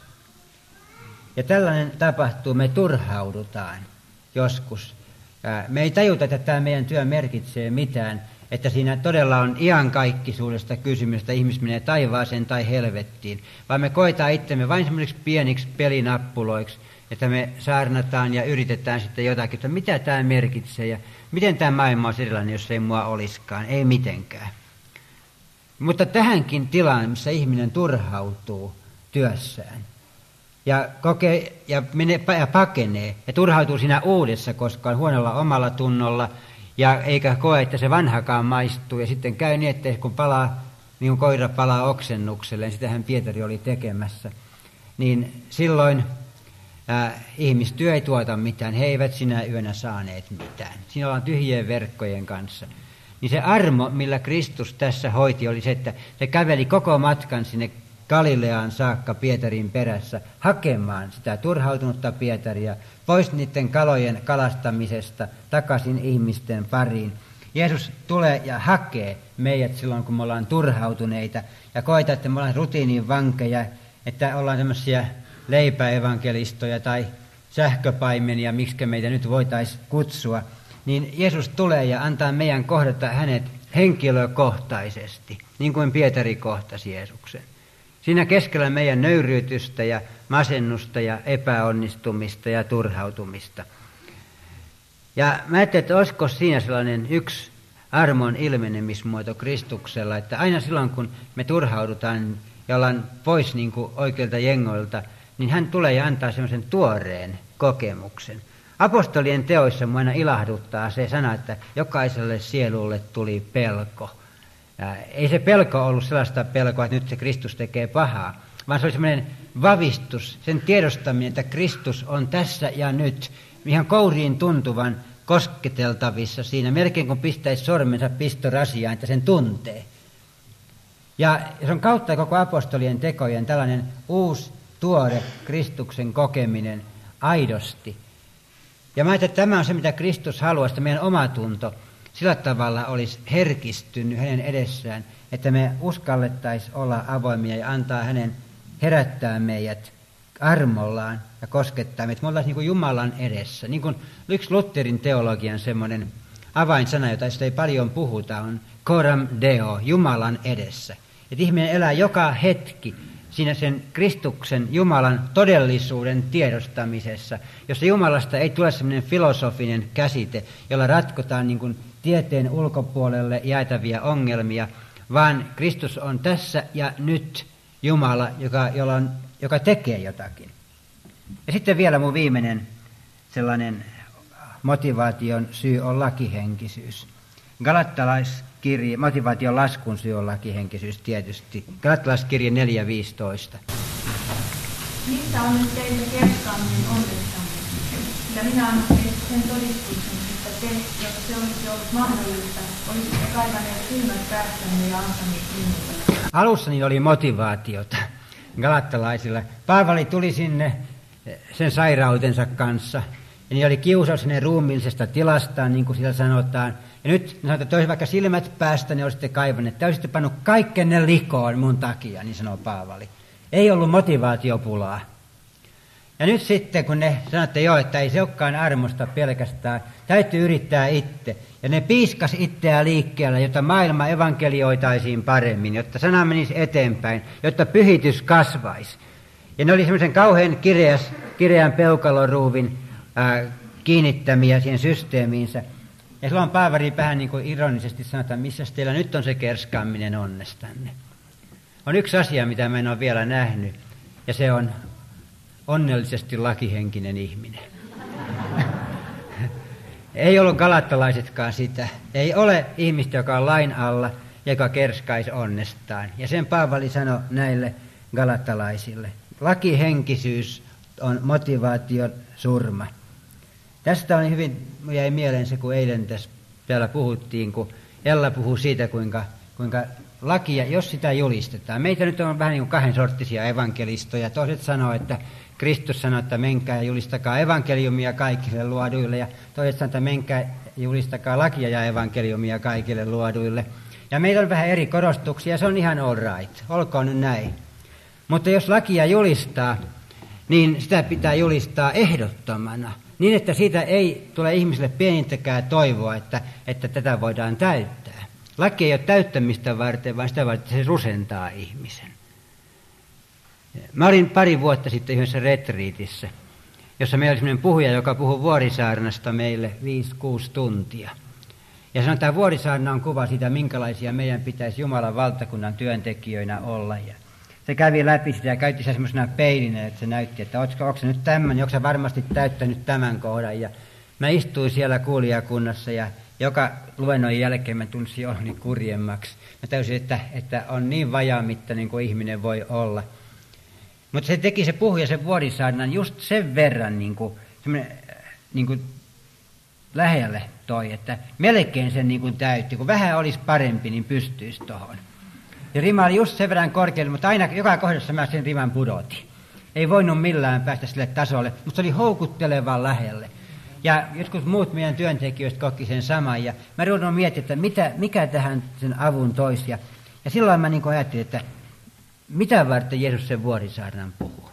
Ja tällainen tapahtuu, me turhaudutaan joskus. Me ei tajuta, että tämä meidän työ merkitsee mitään, että siinä todella on iankaikkisuudesta kysymys, että ihmis menee taivaaseen tai helvettiin, vaan me koetaan itsemme vain semmoisiksi pieniksi pelinappuloiksi, että me saarnataan ja yritetään sitten jotakin, että mitä tämä merkitsee ja miten tämä maailma olisi erilainen, jos ei mua olisikaan, ei mitenkään. Mutta tähänkin tilaan, missä ihminen turhautuu työssään ja kokee ja pakenee ja turhautuu siinä uudessa, koska on huonolla omalla tunnolla ja eikä koe, että se vanhakaan maistuu ja sitten käy niin, että kun palaa, niin kuin koira palaa oksennukselle, niin sitähän Pietari oli tekemässä, niin silloin ihmistyö ei tuota mitään, he eivät sinä yönä saaneet mitään. Siinä ollaan tyhjien verkkojen kanssa. Niin se armo, millä Kristus tässä hoiti, oli se, että se käveli koko matkan sinne Galileaan saakka Pietarin perässä hakemaan sitä turhautunutta Pietaria pois niiden kalojen kalastamisesta takaisin ihmisten pariin. Jeesus tulee ja hakee meidät silloin, kun me ollaan turhautuneita ja koetaan, että me ollaan rutiinin vankeja, että ollaan tämmöisiä leipäevankelistoja tai sähköpaimenia, miksi meitä nyt voitaisiin kutsua, niin Jeesus tulee ja antaa meidän kohdata hänet henkilökohtaisesti, niin kuin Pietari kohtasi Jeesuksen. Siinä keskellä meidän nöyryytystä ja masennusta ja epäonnistumista ja turhautumista. Ja mä ajattelin, että olisiko siinä sellainen yksi armon ilmenemismuoto Kristuksella, että aina silloin kun me turhaudutaan ja ollaan pois niin kuin oikeilta jengoilta, niin hän tulee ja antaa semmoisen tuoreen kokemuksen. Apostolien teoissa minua aina ilahduttaa se sana, että jokaiselle sielulle tuli pelko. Ei se pelko ollut sellaista pelkoa, että nyt se Kristus tekee pahaa, vaan se oli semmoinen vavistus, sen tiedostaminen, että Kristus on tässä ja nyt, ihan kouriin tuntuvan kosketeltavissa siinä, melkein kun pistäisi sormensa pistorasiaan, että sen tuntee. Ja se on kautta koko apostolien tekojen tällainen uusi, tuore Kristuksen kokeminen aidosti. Ja mä ajattelin, että tämä on se, mitä Kristus haluaa, että meidän omatunto sillä tavalla olisi herkistynyt hänen edessään, että me uskallettaisiin olla avoimia ja antaa hänen herättää meidät armollaan ja koskettaa meitä. Me oltaisiin niin kuin Jumalan edessä. Niin kuin yksi Lutherin teologian semmoinen avainsana, jota ei paljon puhuta, on coram deo, Jumalan edessä. Että ihminen elää joka hetki siinä sen Kristuksen Jumalan todellisuuden tiedostamisessa, jossa Jumalasta ei tule sellainen filosofinen käsite, jolla ratkotaan niin kuin tieteen ulkopuolelle jäätäviä ongelmia, vaan Kristus on tässä ja nyt Jumala, joka tekee jotakin. Ja sitten vielä mun viimeinen sellainen motivaation syy on lakihenkisyys. Galattalaiskirje, motivaation laskun syy on lakihenkisyys tietysti. Galattalaiskirje 4.15. Missä on nyt teille kerskaaminen onnettomuus? Sillä minä annan teille sen todistuksen, että te, jos se olisi ollut mahdollista, olisitte kaivaneet silmät päästänne ja antaneet innoitella. Alussa niillä oli motivaatiota galattalaisilla. Paavali tuli sinne sen sairautensa kanssa. Ja niillä oli kiusaus hänen ruumiillisesta tilastaan, niin kuin siellä sanotaan. Ja nyt sanotaan, että olisi vaikka silmät päästä, niin olisitte kaivanneet. Te olisitte pannut kaikkenne likoon mun takia, niin sanoo Paavali. Ei ollut motivaatiopulaa. Ja nyt sitten, kun ne sanoivat, että joo, että ei se olekaan armosta pelkästään, täytyy yrittää itse. Ja ne piiskas itseään liikkeellä, jotta maailma evankelioitaisiin paremmin, jotta sana menisi eteenpäin, jotta pyhitys kasvaisi. Ja ne oli semmoisen kauhean kireän peukaloruuvin kiinnittämiä siihen systeemiinsä. Ja silloin Paavali vähän niin kuin ironisesti sanotaan, missä teillä nyt on se kerskaaminen onnestanne. On yksi asia, mitä mä en ole vielä nähnyt, ja se on onnellisesti lakihenkinen ihminen. Ei ollut galattalaisetkaan sitä. Ei ole ihmistä, joka on lain alla, joka kerskaisi onnestaan. Ja sen Paavali sanoi näille galattalaisille. Lakihenkisyys on motivaation surma. Tästä on jäi mieleen se, kun eilen täällä puhuttiin, kun Ella puhui siitä, kuinka lakia, jos sitä julistetaan. Meitä nyt on vähän niin kuin kahden sorttisia evankelistoja. Toiset sanoo, että Kristus sanoi, että menkää ja julistakaa evankeliumia kaikille luoduille. Ja toiset sanoo, että menkää ja julistakaa lakia ja evankeliumia kaikille luoduille. Ja meillä on vähän eri korostuksia, se on ihan all right. Olkoon nyt näin. Mutta jos lakia julistaa, niin sitä pitää julistaa ehdottomana. Niin, että siitä ei tule ihmisille pienintäkään toivoa, että tätä voidaan täyttää. Laki ei ole täyttämistä varten, vaan sitä varten, että se rusentaa ihmisen. Mä olin pari vuotta sitten yhdessä retriitissä, jossa meillä oli sellainen puhuja, joka puhui Vuorisaarnasta meille 5-6 tuntia. Ja sanoi, että tämä Vuorisaarna on kuva siitä, minkälaisia meidän pitäisi Jumalan valtakunnan työntekijöinä olla. Ja se kävi läpi sitä ja käytti sitä semmoisena peilinä, että se näytti, että onko se nyt tämmöinen, onko se varmasti täyttänyt tämän kohdan. Ja mä istuin siellä kuulijakunnassa ja joka luennon jälkeen mä tunsin oloni kurjemmaksi. Mä täysin, että on niin vajaamittainen kuin ihminen voi olla. Mutta se teki se puhuja sen Vuorisaarnan just sen verran niin kuin lähelle toi, että melkein sen niin kuin täytti. Kun vähän olisi parempi, niin pystyisi tuohon. Ja rima oli just sen verran korkealle, mutta aina joka kohdassa mä sen riman pudotin. Ei voinut millään päästä sille tasolle, mutta se oli houkuttelevan lähelle. Ja jotkut muut meidän työntekijöistä koki sen saman. Ja mä ruudun miettimään, että mikä tähän sen avun toisi. Ja silloin mä niin kuin ajattelin, että mitä varten Jeesus sen Vuorisaarnan puhuu.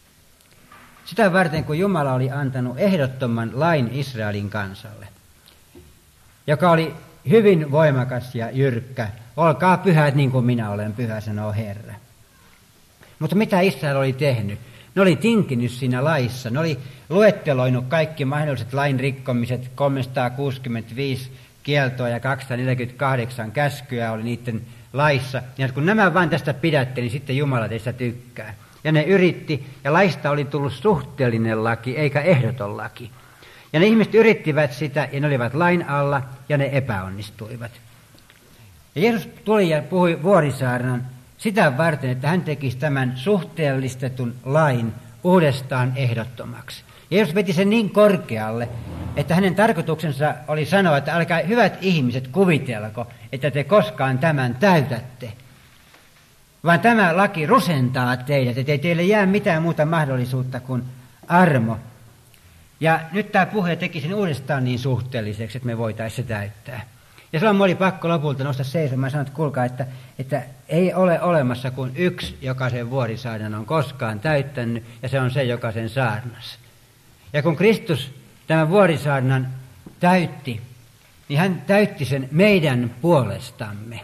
Sitä varten, kun Jumala oli antanut ehdottoman lain Israelin kansalle, joka oli hyvin voimakas ja jyrkkä. Olkaa pyhät niin kuin minä olen pyhä, sanoo Herra. Mutta mitä Israel oli tehnyt? Ne oli tinkinyt siinä laissa. Ne oli luetteloinut kaikki mahdolliset lain rikkomiset, 365 kieltoa ja 248 käskyä oli niiden laissa. Ja kun nämä vain tästä pidätte, niin sitten Jumala teistä tykkää. Ja ne yritti, ja laista oli tullut suhteellinen laki, eikä ehdoton laki. Ja ne ihmiset yrittivät sitä, ja ne olivat lain alla, ja ne epäonnistuivat. Ja Jeesus tuli ja puhui Vuorisaarnan sitä varten, että hän tekisi tämän suhteellistetun lain uudestaan ehdottomaksi. Jeesus veti sen niin korkealle, että hänen tarkoituksensa oli sanoa, että älkää hyvät ihmiset kuvitelko, että te koskaan tämän täytätte. Vaan tämä laki rusentaa teidät, ettei teille jää mitään muuta mahdollisuutta kuin armo. Ja nyt tämä puhuja teki sen uudestaan niin suhteelliseksi, että me voitaisiin se täyttää. Ja silloin oli pakko lopulta nostaa seisomaan ja sanoa, että kuulkaa, että ei ole olemassa kuin yksi, joka sen Vuorisaarnan on koskaan täyttänyt, ja se on se, joka sen saarnasi. Ja kun Kristus tämän Vuorisaarnan täytti, niin hän täytti sen meidän puolestamme.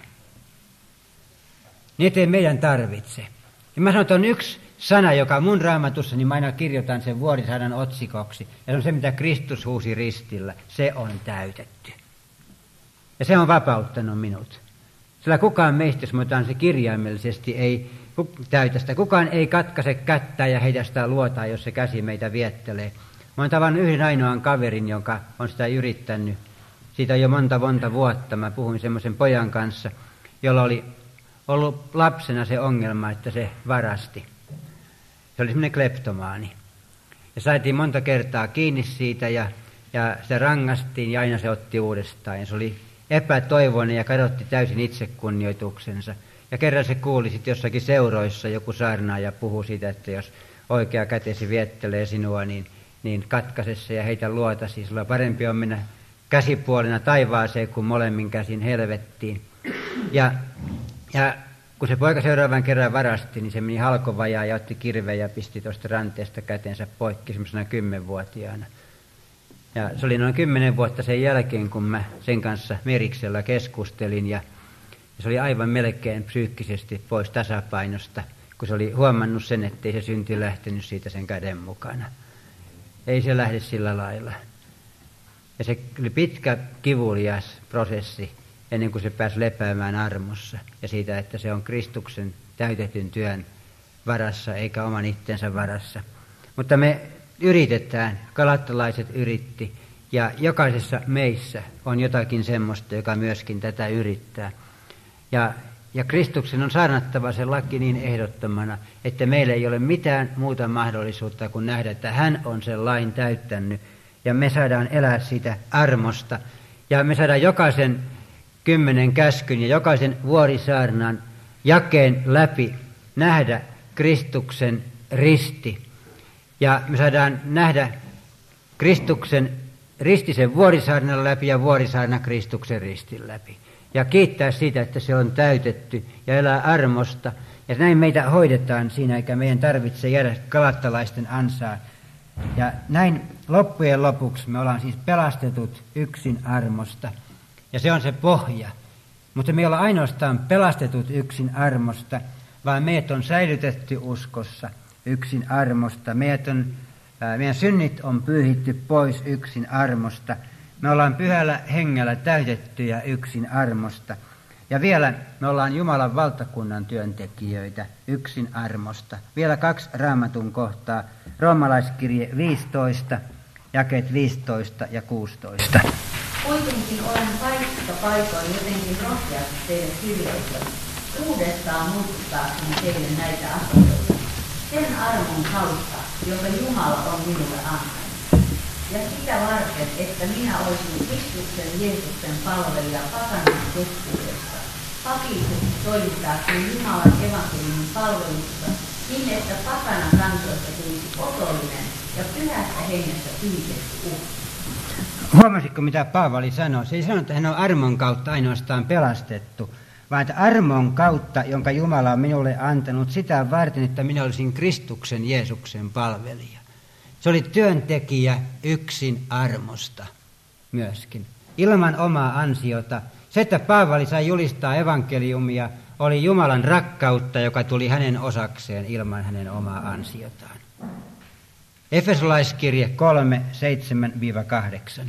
Niin ettei meidän tarvitse. Ja mä sanon, että on yksi sana, joka mun raamatussa, niin mä aina kirjoitan sen Vuorisaarnan otsikoksi. Ja se on se, mitä Kristus huusi ristillä. Se on täytetty. Ja se on vapauttanut minut. Sillä kukaan meistä, jos me otetaan se kirjaimellisesti, ei täytä sitä. Kukaan ei katkaise kättä ja heitä sitä luotaa, jos se käsi meitä viettelee. Mä oon tavannut yhden ainoan kaverin, joka on sitä yrittänyt. Siitä on jo monta vuotta. Mä puhuin semmoisen pojan kanssa, jolla oli ollut lapsena se ongelma, että se varasti. Se oli semmoinen kleptomaani. Ja saatiin monta kertaa kiinni siitä ja sitä rangastiin ja aina se otti uudestaan. Ja se oli epätoivoinen ja kadotti täysin itsekunnioituksensa. Ja kerran se kuuli sitten jossakin seuroissa joku saarnaaja puhuu siitä, että jos oikea kätesi viettelee sinua, niin katkaise se ja heitä luotasi. Sulla parempi on mennä käsipuolena taivaaseen kuin molemmin käsin helvettiin. Ja kun se poika seuraavan kerran varasti, niin se meni halkovajaan ja otti kirveen ja pisti tuosta ranteesta kätensä poikki semmoisena 10-vuotiaana. Ja se oli noin 10 vuotta sen jälkeen, kun mä sen kanssa Meriksellä keskustelin ja se oli aivan melkein psyykkisesti pois tasapainosta, kun se oli huomannut sen, ettei se synti lähtenyt siitä sen käden mukana. Ei se lähde sillä lailla. Ja se oli pitkä kivulias prosessi ennen kuin se pääsi lepäämään armossa ja siitä, että se on Kristuksen täytetyn työn varassa eikä oman itsensä varassa. Mutta me yritetään, galattalaiset yritti Ja jokaisessa meissä on jotakin semmoista, joka myöskin tätä yrittää. Ja Kristuksen on saarnattava se laki niin ehdottomana, että meillä ei ole mitään muuta mahdollisuutta kuin nähdä, että hän on sen lain täyttänyt. Ja me saadaan elää siitä armosta. Ja me saadaan jokaisen 10 käskyn ja jokaisen vuorisaarnan jakeen läpi nähdä Kristuksen risti. Ja me saadaan nähdä Kristuksen risti sen vuorisaarnan läpi ja vuorisaarna Kristuksen ristin läpi. Ja kiittää siitä, että se on täytetty ja elää armosta. Ja näin meitä hoidetaan siinä, eikä meidän tarvitse jäädä galattalaisten ansaan. Ja näin loppujen lopuksi me ollaan siis pelastetut yksin armosta. Ja se on se pohja. Mutta me ei olla ainoastaan pelastetut yksin armosta, vaan meidät on säilytetty uskossa yksin armosta. Meidän synnit on pyyhitty pois yksin armosta. Me ollaan pyhällä hengellä täytettyjä yksin armosta. Ja vielä me ollaan Jumalan valtakunnan työntekijöitä yksin armosta. Vielä 2 Raamatun kohtaa. Roomalaiskirje 15, jakeet 15 ja 16. Kuitenkin olen paikoin jotenkin rohkeasti teille kirjoittanut, uudestaan muistuttaakseni teille näitä asioita. Sen armon kautta, joka Jumala on minulle antanut. Ja sitä varten, että minä olisin Kristuksen Jeesuksen palvelija pakanan keskuudessa, vakituisesti toimittaakseni Jumalan evankeliumin palvelussa, niin että pakana kansoista tulisi otollinen ja pyhästä hengestä pyhitetty uhka. Huomasitko, mitä Paavali sanoi? Se ei sano, että hän on armon kautta ainoastaan pelastettu, vaan että armon kautta, jonka Jumala on minulle antanut, sitä varten, että minä olisin Kristuksen Jeesuksen palvelija. Se oli työntekijä yksin armosta myöskin, ilman omaa ansiota. Se, että Paavali sai julistaa evankeliumia, oli Jumalan rakkautta, joka tuli hänen osakseen ilman hänen omaa ansiotaan. Efesolaiskirje 3, 7-8.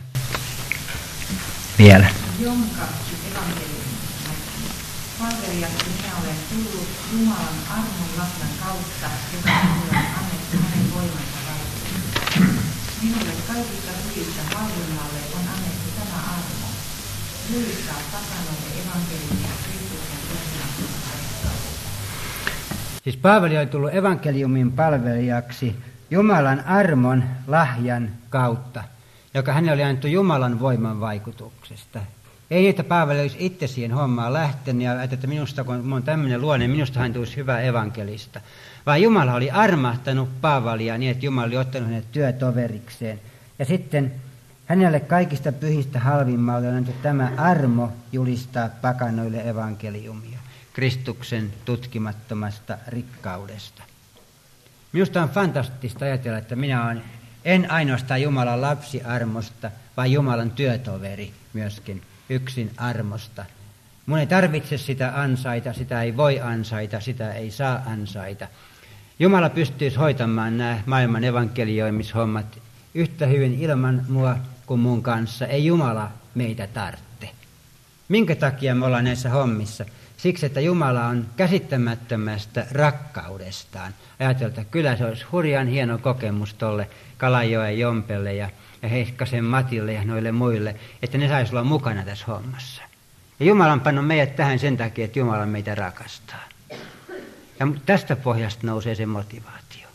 Vielä. Jonka evankeliumista palvelijaksi minä olen tullut Jumalan armon lahjan kautta, joka minulle on annettu hänen voimansa kautta. Minulle kaikista hyvistä hallinnalle on annettu tämä armo. Julistaa pakanoille evankeliumia Kristuksen kuningaskunnan. Siis Paavali oli tullut evankeliumin palvelijaksi Jumalan armon lahjan kautta, joka hänelle oli annettu Jumalan voiman vaikutuksesta. Ei niin, että Paavali olisi itse siihen hommaan lähtenyt ja että minusta, kun minun on tämmöinen luonne, minusta hän tulisi hyvä evankelista. Vaan Jumala oli armahtanut Paavalia niin, että Jumala oli ottanut hänet työtoverikseen. Ja sitten hänelle kaikista pyhistä halvimmalle on annettu tämä armo julistaa pakanoille evankeliumia Kristuksen tutkimattomasta rikkaudesta. Minusta on fantastista ajatella, että minä olen en ainoastaan Jumalan lapsi armosta, vaan Jumalan työtoveri myöskin yksin armosta. Mun ei tarvitse sitä ansaita, sitä ei voi ansaita, sitä ei saa ansaita. Jumala pystyisi hoitamaan nämä maailman evankelioimishommat yhtä hyvin ilman mua kuin mun kanssa. Ei Jumala meitä tarvitse. Minkä takia me ollaan näissä hommissa? Siksi, että Jumala on käsittämättömästä rakkaudestaan. Ajatellaan, että kyllä se olisi hurjan hieno kokemus tolle Kalajoen Jompelle ja Heiskasen Matille ja noille muille, että ne saisi olla mukana tässä hommassa. Ja Jumala on pannut meidät tähän sen takia, että Jumala meitä rakastaa. Ja tästä pohjasta nousee se motivaatio.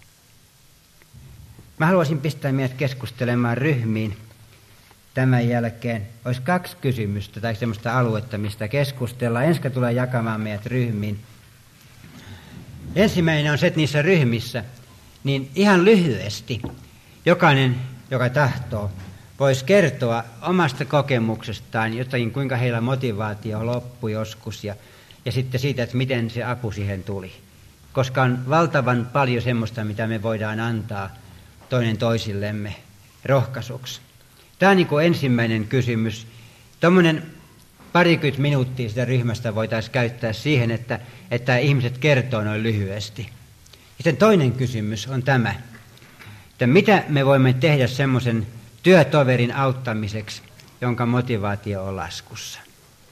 Mä haluaisin pistää meidät keskustelemaan ryhmiin. Tämän jälkeen olisi 2 kysymystä tai semmoista aluetta, mistä keskustellaan. Ensin tulee jakamaan meidät ryhmiin. Ensimmäinen on se, että niissä ryhmissä, niin ihan lyhyesti jokainen, joka tahtoo, voisi kertoa omasta kokemuksestaan jotakin, kuinka heillä motivaatio loppui joskus ja sitten siitä, että miten se apu siihen tuli. Koska on valtavan paljon semmoista, mitä me voidaan antaa toinen toisillemme rohkaisuksi. Tämä on niin kuin ensimmäinen kysymys. Tuommoinen 20 minuuttia sitä ryhmästä voitaisiin käyttää siihen, että ihmiset kertoo noin lyhyesti. Sitten toinen kysymys on tämä, että mitä me voimme tehdä semmoisen työtoverin auttamiseksi, jonka motivaatio on laskussa.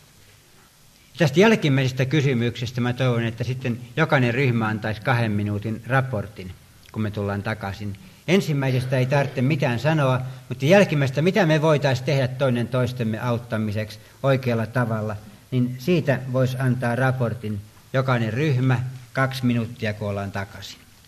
Tästä jälkimmäisestä kysymyksestä mä toivon, että sitten jokainen ryhmä antaisi 2 minuutin raportin, kun me tullaan takaisin ensimmäisestä ei tarvitse mitään sanoa, mutta jälkimmäistä, mitä me voitaisiin tehdä toinen toistemme auttamiseksi oikealla tavalla, niin siitä voisi antaa raportin jokainen ryhmä 2 minuuttia, kun ollaan takaisin.